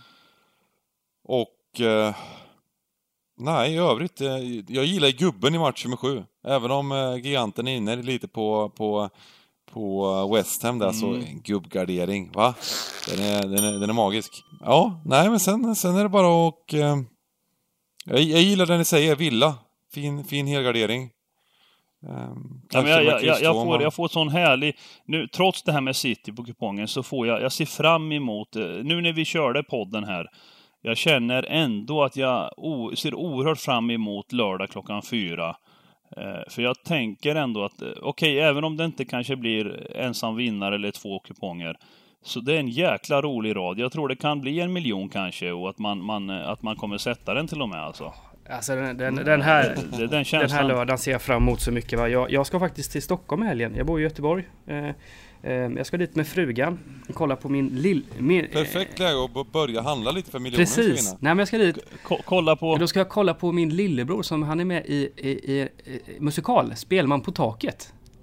Och eh, nej, i övrigt eh, jag gillar gubben i match nummer sju. Även om eh, giganten är inne lite på på på West Ham där, mm. så en gubbgardering, va? Den är den är den är magisk. Ja, nej, men sen sen är det bara och eh, jag, jag gillar den ni säger, Villa. Fin fin helgardering. Um, ja, men jag, jag, jag, jag, får, jag får sån härlig nu, trots det här med City på kupongen, så får jag jag ser fram emot nu när vi körde podden här. Jag känner ändå att jag o, ser oerhört fram emot lördag klockan fyra. Eh, för jag tänker ändå att okej, okay, även om det inte kanske blir ensam vinnare eller två kuponger, så det är en jäkla rolig rad. Jag tror det kan bli en miljon kanske, och att man, man, att man kommer sätta den till och med alltså. Alltså den, den, den, här, den, den, den här lördagen ser jag fram emot så mycket. Va? Jag, jag ska faktiskt till Stockholm i helgen. Jag bor i Göteborg. Eh, eh, jag ska dit med frugan och kolla på min lill... Min, eh, Perfekt läge att börja handla lite för miljoner. Precis. Nej, men jag ska dit. K- kolla på... Då ska jag kolla på min lillebror som han är med i, i, i, i musikal Spelman på taket.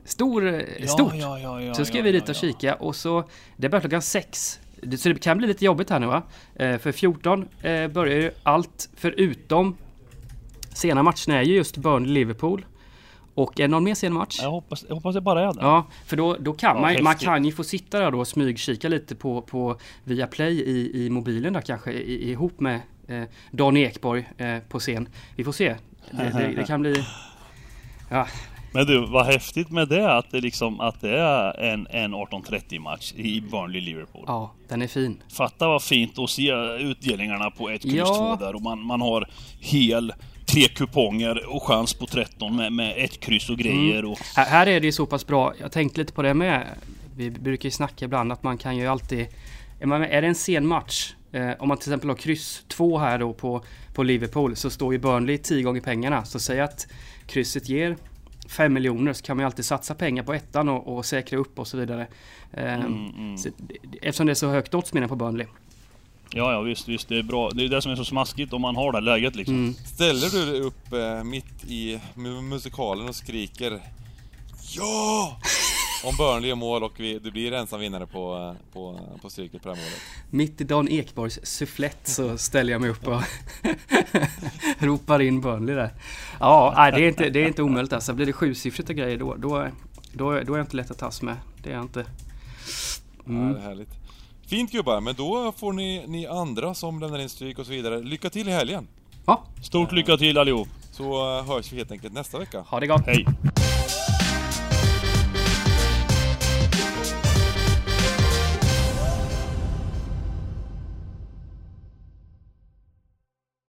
Stor, Ja, stort. ja, ja, ja, Så ska ja, vi dit ja, och ja. kika och så, det börjar klockan sex. Det- Så det kan bli lite jobbigt här nu va? Eh, för fjorton eh, börjar ju allt förutom sena matcherna är ju just Burnley-Liverpool. Och är det någon mer sen match? Jag hoppas, jag hoppas det bara är det. Ja, för då, då kan Ja, man, man häftigt. kan ju få sitta där då och smygkika lite på, på Viaplay i, i mobilen där kanske i, ihop med eh, Dan Ekborg eh, på scen. Vi får se. Det, det, det kan bli... Ja, Men du, vad häftigt med det att det liksom att det är en, en arton trettio match i Burnley-Liverpool. ja, den är fin. Fatta vad fint att se utdelningarna på ett kryss Ja. två där och man, man har hel tre kuponger och chans på tretton med, med ett kryss och grejer. Mm. Och, Här, här är det ju så pass bra. Jag tänkte lite på det med. Vi brukar ju snacka ibland att man kan ju alltid... Är, man, är det en sen match? Eh, om man till exempel har kryss två här då på, på Liverpool så står ju Burnley tio gånger pengarna. Så säg att krysset ger fem miljoner så kan man ju alltid satsa pengar på ettan och, och säkra upp och så vidare. Eh, Mm, mm. Så, eftersom det är så högt odds menar på Burnley. ja, ja visst, visst, det är bra. Det är det som är så smaskigt om man har det läget liksom. Mm. Ställer du dig upp eh, mitt i mu- musikalen och skriker ja! Om Burnley gör mål och vi, du blir ensam vinnare på, eh, på, på styrket på det här målet. Mitt i Dan Ekborgs sufflett så ställer jag mig upp och ropar in Burnley där. Ja, nej, det är inte, det är inte omöjligt alltså. Blir det sjusiffrigt och grejer då, då, då, då är jag inte lätt att tas med. Det är jag inte. Mm. Ja, det är härligt. Fint gubbar, men då får ni, ni andra som lämnar in stryk och så vidare lycka till i helgen. Ja, Stort lycka till allihop. Så eh, hörs vi helt enkelt nästa vecka. ha det gott. Hej!